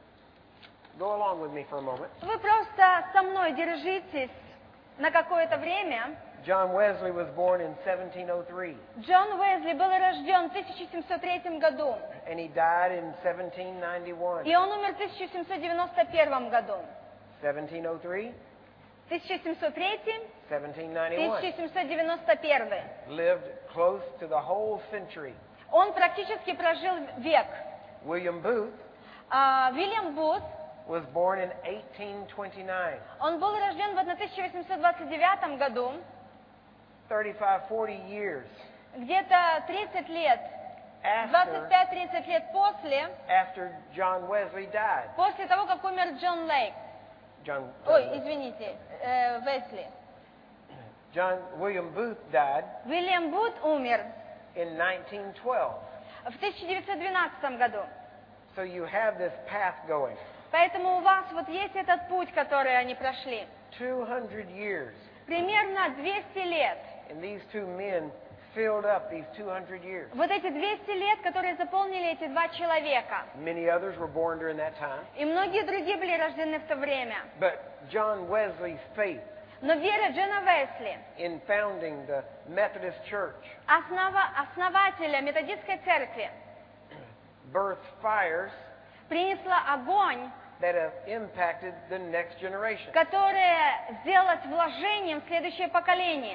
go along with me for a moment. Вы просто со мной держитесь на какое-то время. John Wesley was born in seventeen oh three, Джон Уэсли был рожден в тысяча семьсот третьем году, and he died in seventeen ninety-one. и он умер в тысяча семьсот девяносто первом году. seventeen oh three, тысяча семьсот третий, seventeen ninety-one. тысяча семьсот девяносто первый. Lived close to the whole century. Он практически прожил век. William Booth А, Вильям Бут, was born in eighteen twenty-nine. он был рожден в тысяча восемьсот двадцать девятом году, thirty-five, forty years где-то тридцать лет, двадцать after, пять тридцать лет после, after John Wesley died. после того, как умер Джон Лейк. John, Ой, извините, э, Весли. John William Booth died Вильям Бут умер in nineteen twelve. в тысяча девятьсот двенадцатом году. So you have this path going. Поэтому у вас вот есть этот путь, который они прошли. two hundred years. Примерно двести лет. And these two men filled up these two hundred years. Вот эти двести лет, которые заполнили эти два человека. Many others were born during that time. И многие другие были рождены в то время. But John Wesley's faith Но вера Джона Весли, in founding the Methodist Church основа, основателя методистской церкви, birthed fires принесла огонь, that have impacted the next generation. которая сделать вложением в следующее поколение.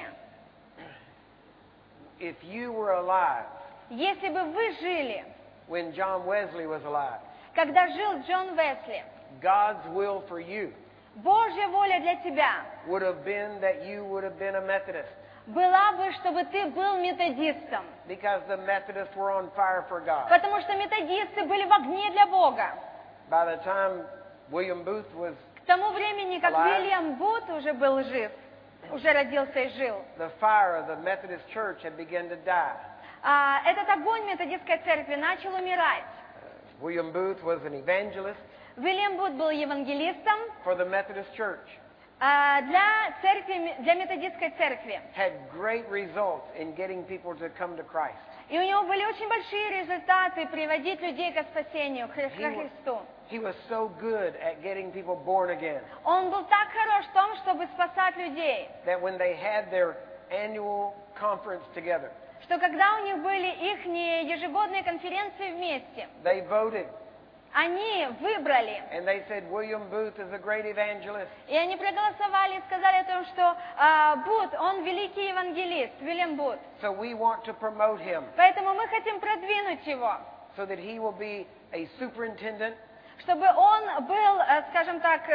If you were alive Если бы вы жили, when John Wesley was alive, когда жил Джон Весли, God's will for you Божья воля для тебя would have been that you would have been a Methodist, была бы, чтобы ты был методистом. because the Methodists were on fire for God. Потому что методисты были в огне для Бога. By the time William Booth was, К тому времени, как Alive. Вильям Бут уже был жив, уже родился и жил, the fire of the Methodist Church had begun to die. а, этот огонь методистской церкви начал умирать. William Booth was an evangelist Вильям Бут был евангелистом for the Methodist Church, а, для церкви, для методистской церкви. had great results in getting people to come to Christ. И у него были очень большие результаты приводить людей к спасению, к Хри- He ко wa- Христу. He was so good at getting people born again Он был так хорош в том, чтобы спасать людей, that when they had their annual conference together, что когда у них были их ежегодные конференции вместе, they voted они выбрали, and they said, William Booth is a great evangelist. и они проголосовали и сказали о том, что а, Бут, он великий евангелист, Вильям Бут. So we want to promote him Поэтому мы хотим продвинуть его, so that he will be a superintendent чтобы он был, э, скажем так,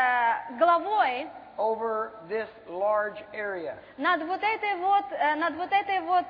э, главой over this large area. над вот этой вот, э, над вот этой вот,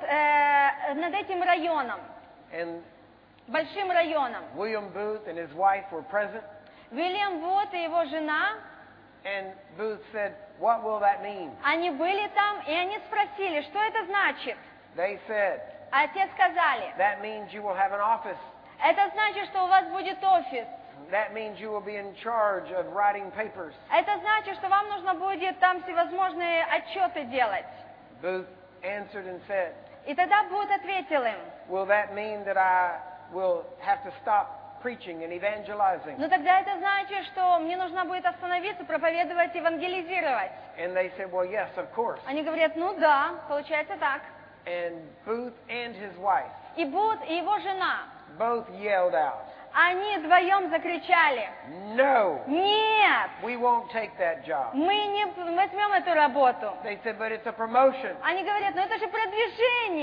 э, над этим районом, And большим районом. William Booth and his wife were present, Вильям Бут и его жена, and Booth said, what will that mean? они были там, и они спросили, что это значит. They said, А те сказали, that means you will have an office. это значит, что у вас будет офис. That means you will be in charge of writing papers. Это значит, что вам нужно будет там всевозможные отчеты делать. Booth answered and said, И тогда Бут ответил им, will that mean that I will have to stop preaching and evangelizing? ну тогда это значит, что мне нужно будет остановиться, проповедовать, евангелизировать. And they said, well, yes, of course. Они говорят, ну да, получается так. And Booth and his wife И Бут, и его жена, both yelled out, они вдвоем закричали, no, нет, we won't take that job. мы не возьмем эту работу. They said, but it's a promotion. Они говорят, ну это же продвижение.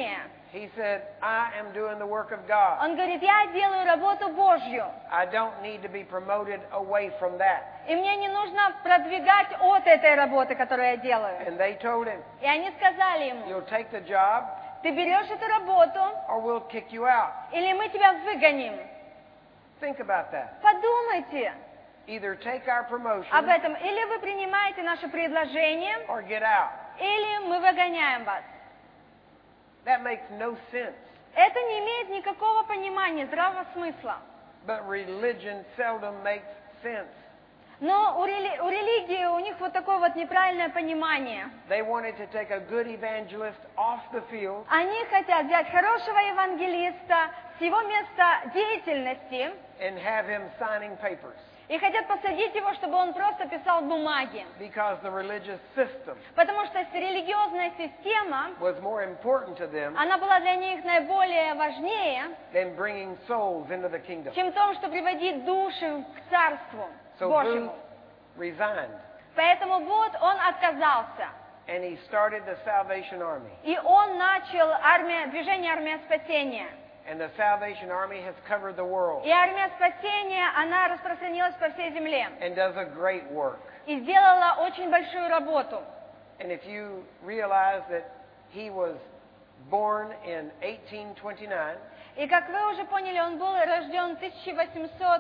He said, I am doing the work of God. Он говорит, я делаю работу Божью. I don't need to be promoted away from that. И мне не нужно продвигать от этой работы, которую я делаю. And they told him, И они сказали ему, you'll take the job ты берешь эту работу, or we'll kick you out. или мы тебя выгоним. Think about that. Подумайте Either take our об promotion этом. Или вы принимаете наше предложение, or get out. или мы выгоняем вас. That makes no sense. Это не имеет никакого понимания, здравого смысла. But religion seldom makes sense. Но у, рели- у религии у них вот такое вот неправильное понимание. They wanted to take a good evangelist off the field Они хотят взять хорошего евангелиста с его места деятельности and have him signing papers и хотят посадить его, чтобы он просто писал бумаги. because the religious system Потому что религиозная система, was more important to them она была для них наиболее важнее, than bringing souls into the kingdom. чем то, что приводить души к Царству So Божьему. Booth resigned Поэтому вот он отказался. and he started the Salvation Army. И он начал армия, движение «Армия спасения». And the Salvation Army has covered the world И армия спасения, она распространилась по всей земле. and does a great work. И сделала очень большую работу. And if you realize that he was born in eighteen twenty-nine, И как вы уже поняли, он был рожден в тысяча восемьсот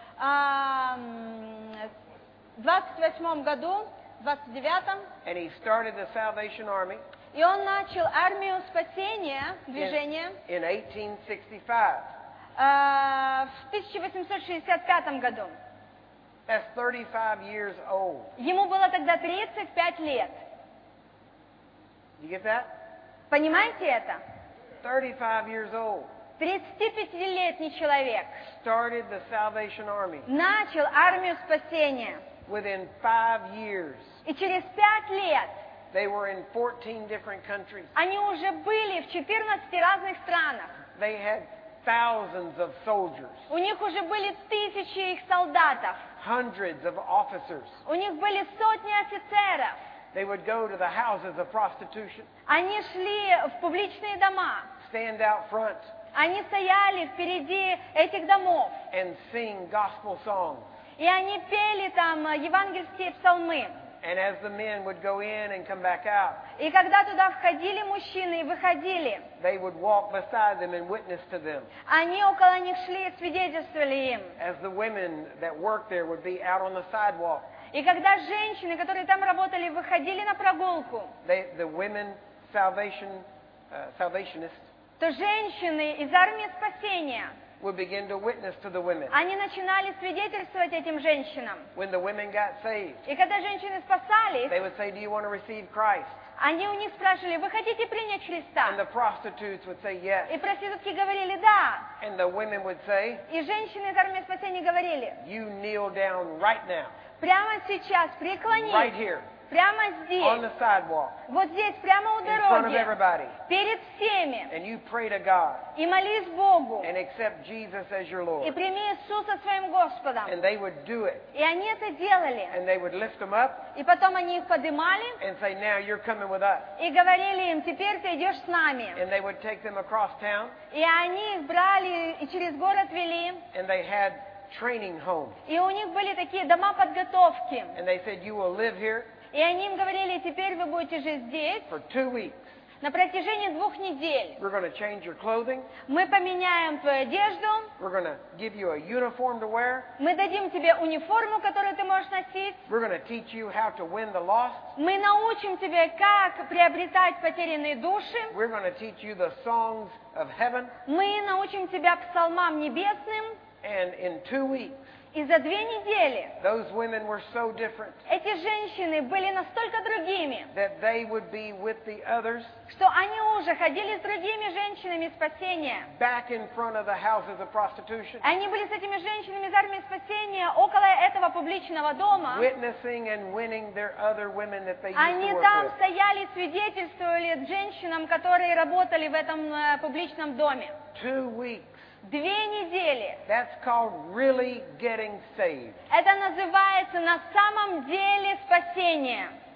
двадцать восьмом году, двадцать девятом, and he started the Salvation Army и он начал армию спасения, движение, in, in eighteen sixty-five. э, в тысяча восемьсот шестьдесят пятом году. That's thirty-five years old. Ему было тогда тридцать пять лет. You get that? Понимаете это? thirty-five years old. тридцатипятилетний человек Started the Salvation Army. начал армию спасения. Within five years, И через пять лет they were in fourteen different countries. они уже были в четырнадцати разных странах. They had thousands of soldiers, У них уже были тысячи их солдатов. hundreds of officers. У них были сотни офицеров. They would go to the houses of prostitution, Они шли в публичные дома. stand out front, Они стояли впереди этих домов. and sing gospel songs. И они пели там евангельские псалмы. And as the men would go in and come back out, И когда туда входили мужчины и выходили, they would walk beside them and witness to them. они около них шли и свидетельствовали им. As the women that worked there would be out on the sidewalk, И когда женщины, которые там работали, выходили на прогулку, they, the women salvation, uh, salvationists то женщины из армии спасения, would begin to witness to the women. они начинали свидетельствовать этим женщинам. When the women got saved, И когда женщины спасались, they would say, do you want to receive Christ? они у них спрашивали, вы хотите принять Христа? And the prostitutes would say yes. И проститутки говорили, да. And the women would say, И женщины из армии спасения говорили, you kneel down right now, прямо сейчас right преклонись, here, прямо on здесь, the sidewalk, вот здесь, прямо у in front of дороги, everybody, перед всеми, and you pray to God и молись Богу, and accept Jesus as your и Lord. прими Иисуса своим Господом. And they would do it. И они это делали. And they would lift them up И потом они их поднимали and say, now you're coming with us. и говорили им, теперь ты идешь с нами. And they would take them across town, И они их брали и через город вели. and they had training homes. И у них были такие дома подготовки. And they said, you will live here И они им говорили, теперь вы будете жить здесь for two weeks. на протяжении двух недель. We're going to change your clothing. Мы поменяем твою одежду, We're going to give you a uniform to wear. мы дадим тебе униформу, которую ты можешь носить. We're going to teach you how to win the lost. Мы научим тебя, как приобретать потерянные души. We're going to teach you the songs of heaven. Мы научим тебя псалмам небесным. And in two weeks, И за две недели those women were so different эти женщины были настолько другими, that they would be with the others что они уже ходили с другими женщинами спасения. back in front of the houses of prostitution, Они были с этими женщинами из армии спасения около этого публичного дома. witnessing and winning their other women that they used Они to work там with. стояли, свидетельствовали женщинам, которые работали в этом э, публичном доме. Two weeks. Две недели. That's called really getting saved. Это называется на самом деле спасение.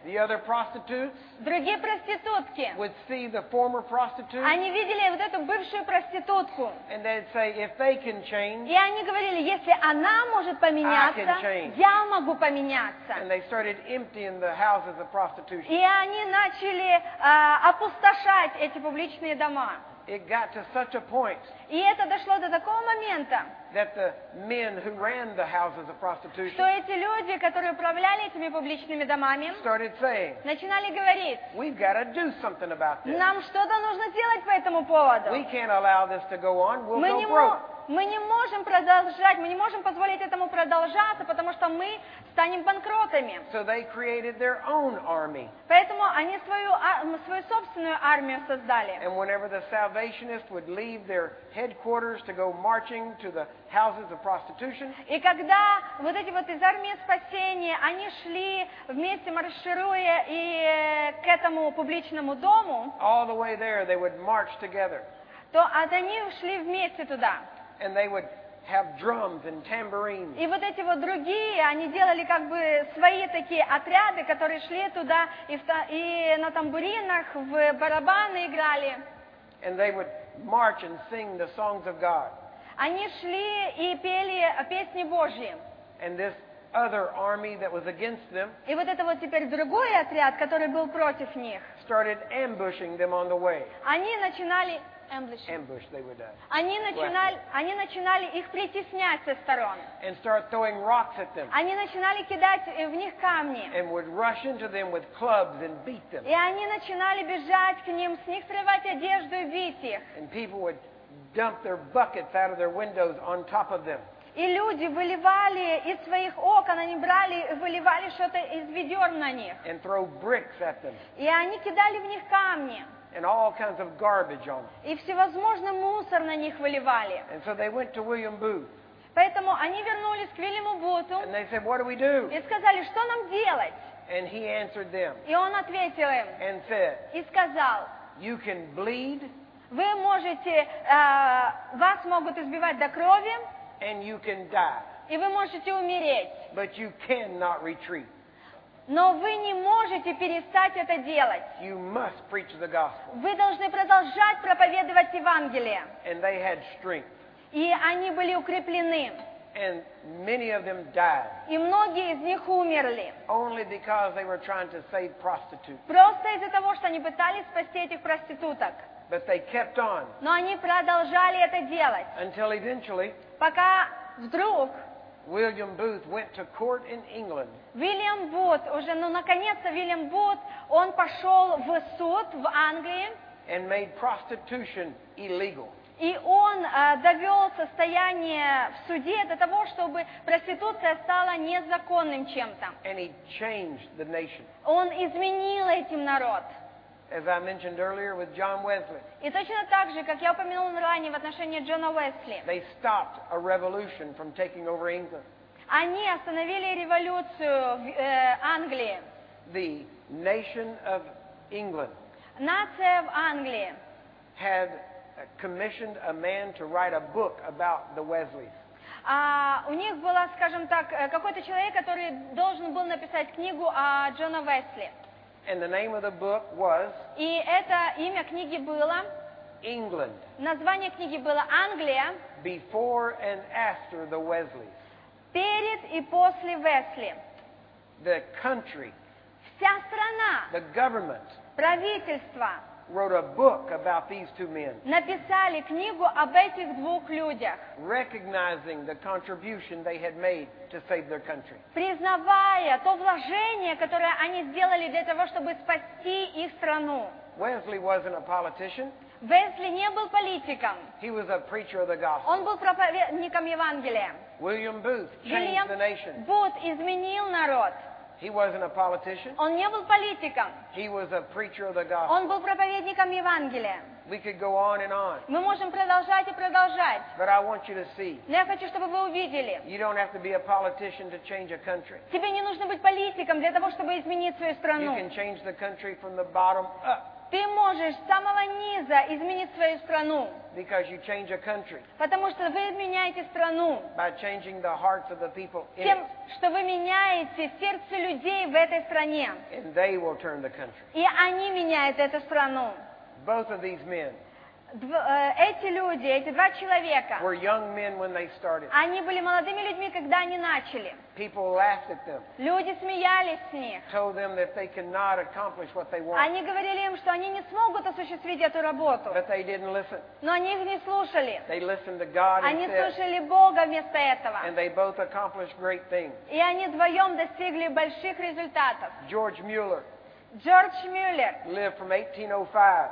The other prostitutes Другие проститутки, would see the former prostitute, они видели вот эту бывшую проститутку. and they'd say, if they can change, И они говорили, если она может поменяться, I can change. я могу поменяться. and they started emptying the houses of prostitution. И они начали а, опустошать эти публичные дома. It got to such a point И это дошло до такого момента, that the men who ran the houses of prostitution что эти люди, которые управляли этими публичными домами, started saying, начинали говорить, we've got to do something about this. нам что-то нужно сделать по этому поводу. We can't allow this to go on. We'll Мы go не, broke. мо- мы не можем продолжать, мы не можем позволить этому продолжаться, потому что мы станем банкротами. So they created their own army. Поэтому они свою, а- м, свою собственную армию создали. And whenever the Salvationists would leave their headquarters to go marching to the houses of prostitution, И когда вот эти вот из армии спасения, они шли вместе маршируя и э, к этому публичному дому, all the way there they would march together. то от- они шли вместе туда. And they would have drums and tambourines. И вот эти вот другие, они делали как бы свои такие отряды, которые шли туда и, в та- и на тамбуринах, в барабаны играли. And they would march and sing the songs of God. Они шли и пели песни Божьи. And this other army that was against them И вот это вот теперь другой отряд, который был против них, started ambushing them on the way. они начинали... ambush. Ambush, they would uh, Они начинали, они начинали их притеснять со сторон. and start throwing rocks at them Они начинали кидать э, в них камни. and would rush into them with clubs and beat them. И они начинали бежать к ним, с них срывать одежду и бить их. And people would dump their buckets out of their windows on top of them. И люди выливали из своих окон, они брали, выливали что-то из ведер на них. And throw bricks at them И они кидали в них камни. and all kinds of garbage on them. И всевозможный мусор на них выливали. And so they went to William Booth Поэтому они вернулись к Вильяму Буту and they said, what do we do? и сказали, что нам делать? And he answered them И он ответил им and said, и сказал, you can bleed вы можете, э, вас могут избивать до крови, and you can die, и вы можете умереть. but you cannot retreat. Но вы не можете перестать это делать. You must preach the gospel. Вы должны продолжать проповедовать Евангелие. And they had strength. И они были укреплены. And many of them died И многие из них умерли. only because they were trying to save prostitutes. Просто из-за того, что они пытались спасти этих проституток. But they kept on Но они продолжали это делать. until eventually Пока вдруг William Booth went to court in England Вильям Бут, уже, ну, наконец-то Вильям Бут, он пошел в суд в Англии, and made prostitution illegal. и он э, довел состояние в суде до того, чтобы проституция стала незаконным чем-то. And he changed the nation. Он изменил этим народ. As I mentioned earlier with John Wesley, И точно так же, как я упомянул ранее в отношении Джона Уэсли, they stopped a revolution from taking over England. они остановили революцию в э, Англии. The nation of England Нация в Англии had commissioned a man to write a book about the Wesleys. А, у них был, скажем так, э, какой-то человек, который должен был написать книгу о Джона Уэсли. And the name of the book was И это имя книги было, England, название книги было «Англия Before and After the Wesleys. перед и после Уэсли». The country, Вся страна, the government, правительство wrote a book about these two men, написали книгу об этих двух людях, recognizing the contribution they had made to save their country. признавая то вложение, которое они сделали для того, чтобы спасти их страну. Wesley wasn't a politician. Уэсли не был политиком, He was a preacher of the gospel. он был проповедником Евангелия. William Booth changed Вильям the nation. Бут изменил народ. He wasn't a politician. Он не был политиком, He was a preacher of the gospel. он был проповедником Евангелия. We could go on and on, Мы можем продолжать и продолжать. but I want you to see, Но я хочу, чтобы вы увидели. you don't have to be a politician to change a country. Тебе не нужно быть политиком для того, чтобы изменить свою You страну. can change the country from the bottom up. Ты можешь с самого низа изменить свою страну, because you change a country потому что вы меняете страну by changing the hearts of the people in тем, it, что вы меняете сердце людей в этой стране, and they will turn the country. и они меняют эту страну. Both of these men Дв- э, Эти люди, эти два человека, were young men when they started. они были молодыми людьми, когда они начали. People laughed at them, Люди смеялись с них. told them that they could not accomplish what they want, Они говорили им, что они не смогут осуществить эту работу. but they didn't listen. Но они их не слушали. They listened to God Они instead, слушали Бога вместо этого. and they both accomplished great things. И они вдвоем достигли больших результатов. George Mueller Джордж Мюллер lived from eighteen oh five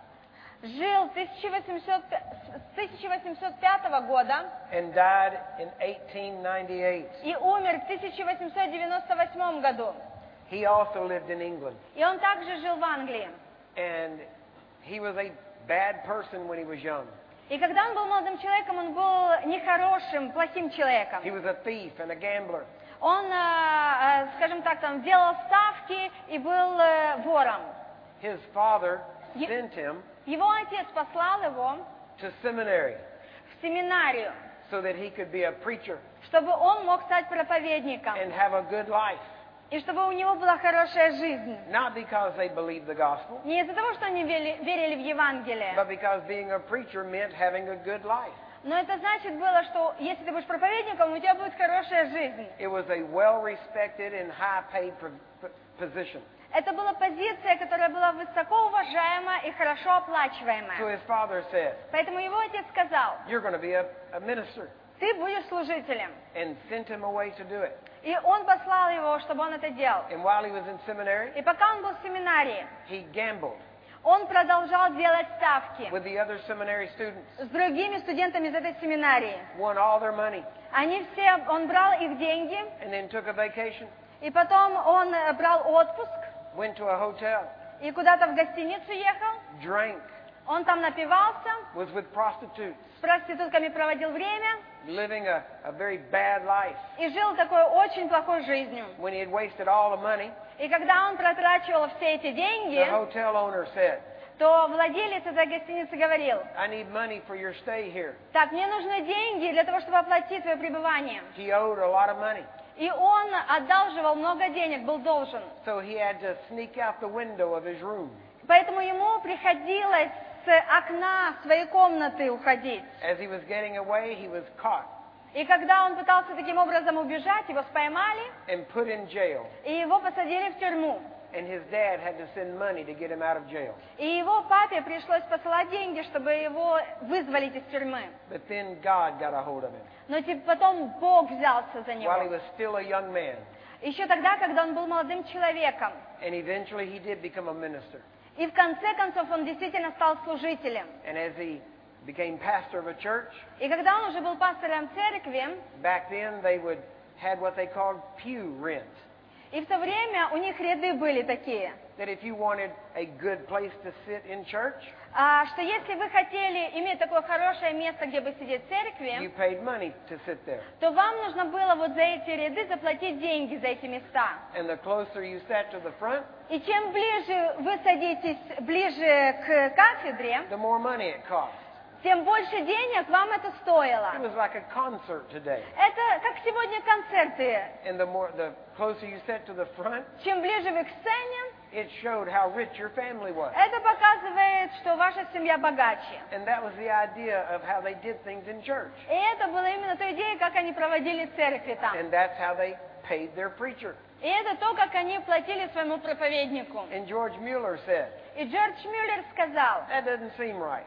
жил с тысяча восемьсот пя- с тысяча восемьсот пятого года and died in eighteen ninety-eight. и умер в тысяча восемьсот девяносто восьмом году. He also lived in England, И он также жил в Англии. and he was a bad person when he was young. И когда он был молодым человеком, он был нехорошим, плохим человеком. He was a thief and a gambler. Он, э, э, скажем так, там, делал ставки и был э, вором. His father Ye- sent him Его отец послал его to seminary в семинарию, so that he could be a preacher чтобы он мог стать проповедником, and have a good life. и чтобы у него была хорошая жизнь. Not because they believed the gospel, Не из-за того, что они вели- верили в Евангелие, but because being a preacher meant having a good life. но это значит было, что если ты будешь проповедником, у тебя будет хорошая жизнь. It was a well-respected and high-paid pro- p- position. Это была позиция, которая была высоко уважаема и хорошо So оплачиваемая. his father said, Поэтому его отец сказал: "You're going to be a, a minister," ты будешь служителем. and sent him away to do it. И он послал его, чтобы он это делал. And while he was in seminary, И пока он был в семинарии, he gambled он продолжал делать ставки with the other seminary students, с другими студентами из этой семинарии. won all their money, Они все, он брал их деньги, and then took a vacation, и потом он э, брал отпуск, went to a hotel, и куда-то в гостиницу ехал. drank, Он там напивался, was with prostitutes, с проститутками проводил время living a, a very bad life. и жил такой очень плохой жизнью. When he had wasted all the money, И когда он протрачивал все эти the деньги, hotel owner said, то владелец этой гостиницы говорил: "I need money for your stay here." так, мне нужны деньги для того, чтобы оплатить твое пребывание. He owed a lot of money, И он одалживал много денег, был должен. so he had to sneak out the window of his room. Поэтому ему приходилось с окна своей комнаты уходить. As he was getting away, he was caught И когда он пытался таким образом убежать, его поймали, and put in jail, и его посадили в тюрьму. and his dad had to send money to get him out of jail. И его папе пришлось посылать деньги, чтобы его вызволить из тюрьмы. But then God got a hold of him Но типа потом Бог взялся за while he него. was still a young man, Еще тогда, когда он был молодым человеком. and eventually he did become a minister. И в конце концов он действительно стал служителем. And as he became pastor of a church, И когда он уже был пастором церкви, back then they would had what they called pew rent. и в то время у них ряды были такие, That if you wanted a good place to sit in church, а, что если вы хотели иметь такое хорошее место, где бы сидеть в you церкви, paid money to sit there. то вам нужно было вот за эти ряды заплатить деньги за эти места. And the closer you sat to the front, И чем ближе вы садитесь ближе к кафедре, the more money it cost. тем больше денег вам это стоило. It was like a concert today. Это как сегодня концерты. And the more, the closer you sat to the front, Чем ближе вы к сцене, it showed how rich your family was. это показывает, что ваша семья богаче. And that was the idea of how they did things in church. И это была именно та идея, как они проводили церкви там. And that's how they paid their preacher. И это то, как они платили своему проповеднику. And George Mueller said, И Джордж Мюллер сказал: that doesn't seem right.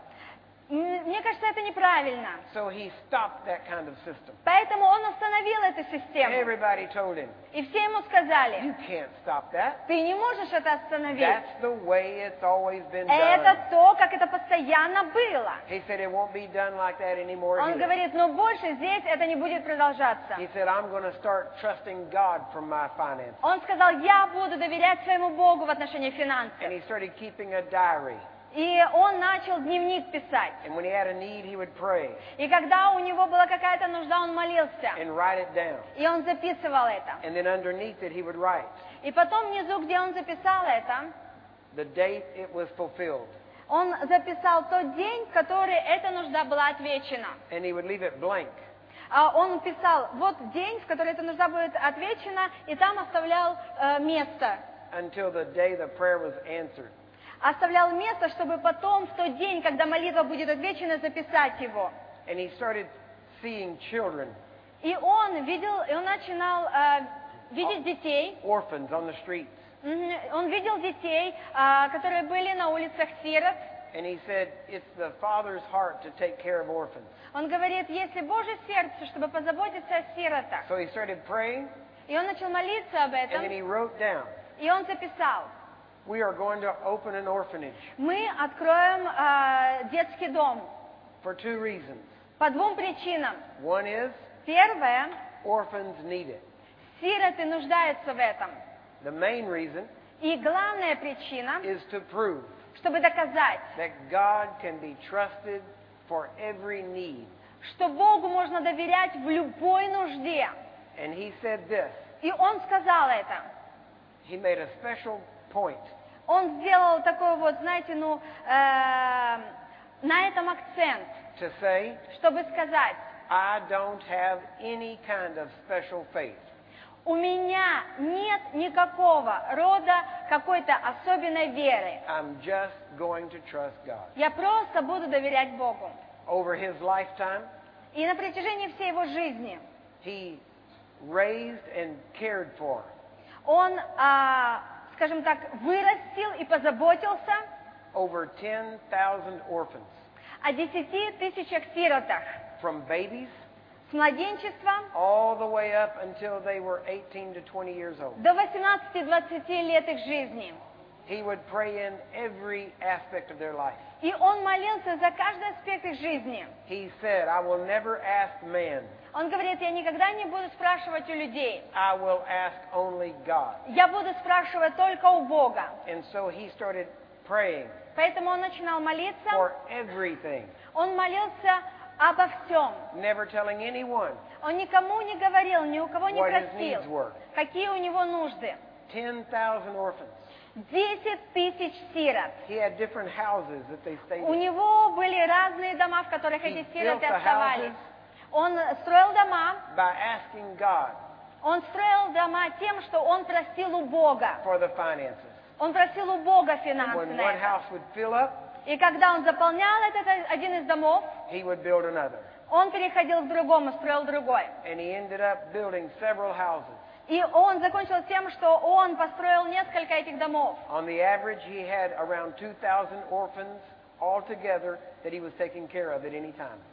«М, мне кажется, это неправильно. So he stopped that kind of system. Поэтому он остановил эту систему. Everybody told him, И все ему сказали: you can't stop that. ты не можешь это остановить. That's the way it's always been Это done. то, как это постоянно было. He said it won't be done like that anymore Он here. говорит: но больше здесь это не будет продолжаться. He said, I'm going to start trusting God for my finances. Он сказал: я буду доверять своему Богу в отношении финансов. And he started keeping a diary. И он начал дневник писать. And when he had a need, he would pray И когда у него была какая-то нужда, он молился. and write it down. И он записывал это. And then underneath it, he would write, И потом внизу, где он записал это, the date it was fulfilled. Он записал тот день, в который эта нужда была отвечена. And he would leave it blank. А Он писал, вот день, в который эта нужда будет отвечена, и там оставлял э, место. Until the day the prayer was answered. Оставлял место, чтобы потом, в тот день, когда молитва будет отвечена, записать его. And he started seeing children, И он видел, и он начинал э, видеть детей. orphans on the streets. Мгм. Он видел детей, э, которые были на улицах сирот. And he said, it's the Father's heart to take care of orphans. Он говорит, если Божье сердце, чтобы позаботиться о сиротах. So he started praying, И он начал молиться об and этом, then he wrote down, и он записал. we are going to open an orphanage Мы откроем э, детский дом for two reasons. по двум причинам. One is, Первое, orphans need it. сироты нуждаются в этом. The main reason И главная причина, is to prove чтобы доказать, that God can be trusted for every need. что Богу можно доверять в любой нужде. And he said this, И он сказал это. he made a special point. Он сделал такой вот, знаете, ну, э, на этом акцент, To say, чтобы сказать, I don't have any kind of special faith. у меня нет никакого рода какой-то особенной веры. I'm just going to trust God. Я просто буду доверять Богу. Over his lifetime, И на протяжении всей его жизни he raised and cared for он, а, скажем так, вырастил и позаботился over ten thousand orphans, о десяти тысячах сиротах from babies с младенчества all the way up until they were eighteen to twenty years old. до восемнадцати-двадцати лет их жизни. He would pray in every aspect of their life. И он молился за каждый аспект их жизни. He said, I will never ask man, Он говорит, я никогда не буду спрашивать у людей. I will ask only God. Я буду спрашивать только у Бога. And so he started praying Поэтому он начинал молиться. for everything, Он молился обо всем. never telling anyone Он никому не говорил, ни у кого не what his просил, needs were. какие у него нужды. ten thousand orphans. Десять тысяч сирот. He had different houses that they stayed У in. него были разные дома, в которых He эти сироты built the оставались. houses Он строил дома. by asking God Он строил дома тем, что он просил у Бога. for the finances. Он просил у Бога And финансы when на one это. house would fill up, И когда он заполнял этот один из домов, he would build another. он переходил к другому, строил другой. And he ended up building several houses. И он закончил тем, что он построил несколько этих домов. On the average, he had around two thousand orphans altogether that he was taking care of at any time.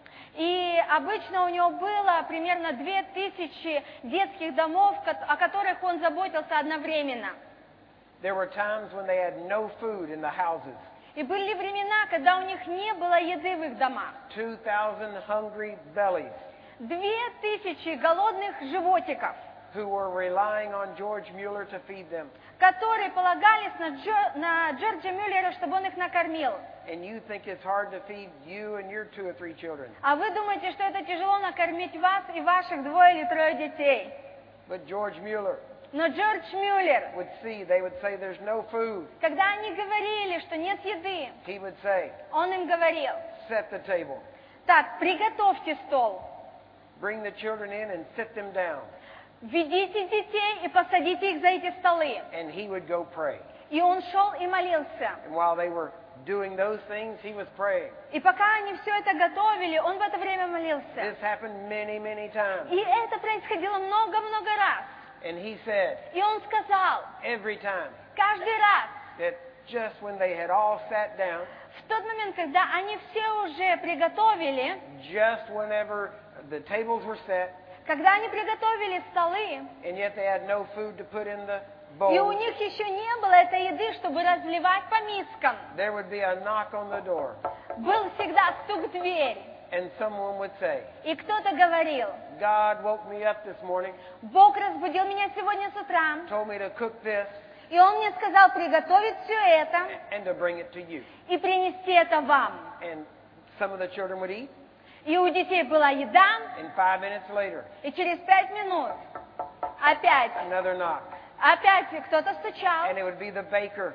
И обычно у него было примерно две тысячи детских домов, о которых он заботился одновременно. There were times when they had no food in the houses. И были времена, когда у них не было еды в их домах. two thousand hungry bellies Две тысячи голодных животиков, who were relying on George Mueller to feed them. которые полагались на, Джо, на Джорджа Мюллера, чтобы он их накормил. And you think it's hard to feed you and your two or three children. А вы думаете, что это тяжело накормить вас и ваших двое или трое детей? But George Mueller Но Джордж Мюллер, would see, they would say, there's no food. когда они говорили, что нет еды, He would say, он им говорил, set the table. так, приготовьте стол, Bring the children in and sit them down. ведите детей и посадите их за эти столы. And he would go pray. И он шел и молился. And while they were doing those things, he was praying. И пока они все это готовили, он в это время молился. This happened many, many times. И это происходило много-много раз. And he said, И он сказал, every time, каждый раз, that just when they had all sat down, в тот момент, когда они все уже приготовили, just whenever the tables were set, когда они приготовили столы, and yet they had no food to put in the и у bowls, них еще не было этой еды, чтобы разливать по мискам, there would be a knock on the door. был всегда стук в дверь. And someone would say, И кто-то говорил, God woke me up this morning, Бог разбудил меня сегодня с утра, told me to cook this, и Он мне сказал приготовить все это and to bring it to you. и принести это вам. And some of the children would eat, И у детей была еда, and five minutes later, и через пять минут опять, another knock. опять кто-то стучал, And it would be the baker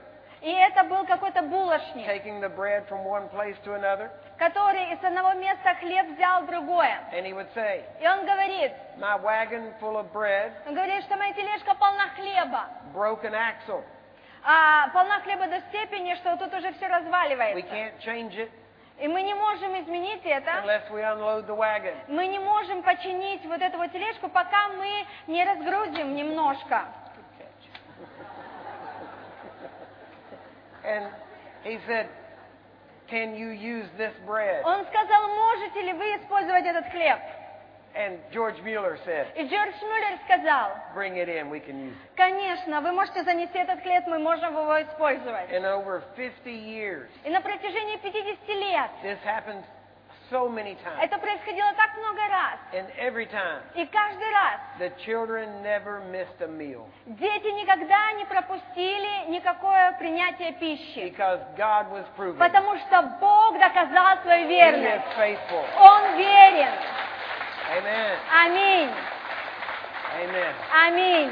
И это был какой-то булочник, taking the bread from one place to another. который из одного места хлеб взял в другое. And he would say, И он говорит, my wagon full of bread, он говорит, что моя тележка полна хлеба. broken axle. А полна хлеба до степени, что тут уже все We разваливается. can't change it И мы не можем изменить это. unless we unload the wagon. Мы не можем починить вот эту вот тележку, пока мы не разгрузим немножко. And he said, can you use this bread? Он сказал, можете ли вы использовать этот хлеб? And George Mueller said, И Джордж Мюллер сказал, bring it in, we can use it. конечно, вы можете занести этот хлеб, мы можем его использовать. In over fifty years, И на протяжении пятидесяти лет this happened so many times. это происходило так много раз. And every time, И каждый раз the children never missed a meal дети никогда не пропустили никакое принятие пищи. because God was proving Потому что Бог доказал свою He is верность. faithful. Он верен. Amen. Аминь. Amen. Аминь.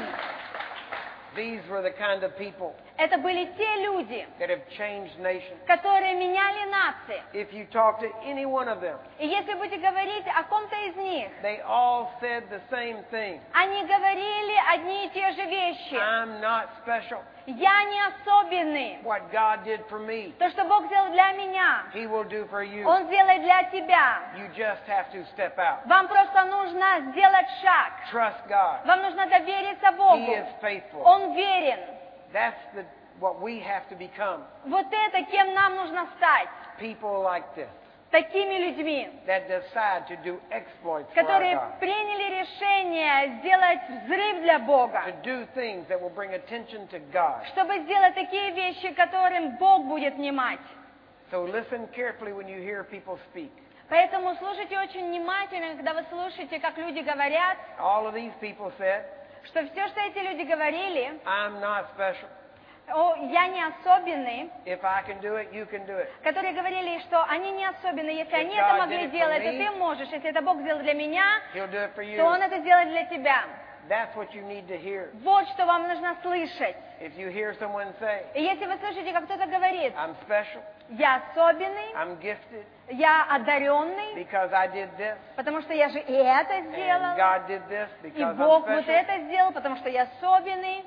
These were the kind of people Это были те люди, that have changed nations. которые меняли нации. If you talk to any one of them, И если будете говорить о ком-то из них, they all said the same thing. они говорили одни и те же вещи. I'm not special. Я не особенный. What God did for me, То, что Бог сделал для меня, He will do for you. Он сделает для тебя. You just have to step out. Вам просто нужно сделать шаг. Trust God. Вам нужно довериться He Богу. is faithful. Он верен. That's the, what we have to become. Вот это кем нам нужно стать. People like this Такими людьми, that decide to do exploits for our которые God. приняли решение сделать взрыв для Бога. To do things that will bring attention to God. Чтобы сделать такие вещи, которым Бог будет внимать. So listen carefully when you hear people speak. Поэтому слушайте очень внимательно, когда вы слушаете, как люди говорят, All of these people said, что все, что эти люди говорили, I'm not special. о, я не особенный, If I can do it, you can do it. которые говорили, что они не особенны. Если If они God это did могли it for делать, то me, ты можешь. Если это Бог сделал для меня, He'll do it for you. то Он это сделает для тебя. That's what you need to hear. Вот что вам нужно слышать. If you hear someone say, И если вы слышите, как кто-то говорит, I'm special, я особенный, I'm gifted, я одаренный, because I did this, потому что я же и это and сделал, God did this, и because I'm Бог вот special, это сделал, потому что я особенный,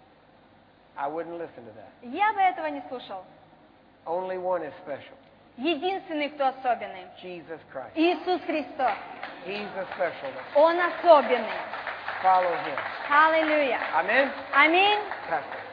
I wouldn't listen to that. я бы этого не слушал. Only one is special. Единственный, кто особенный, Jesus Christ. Иисус Христос. He's a special one. Он особенный. Follow Him. Аллилуйя. Amen? Аминь. Pastor.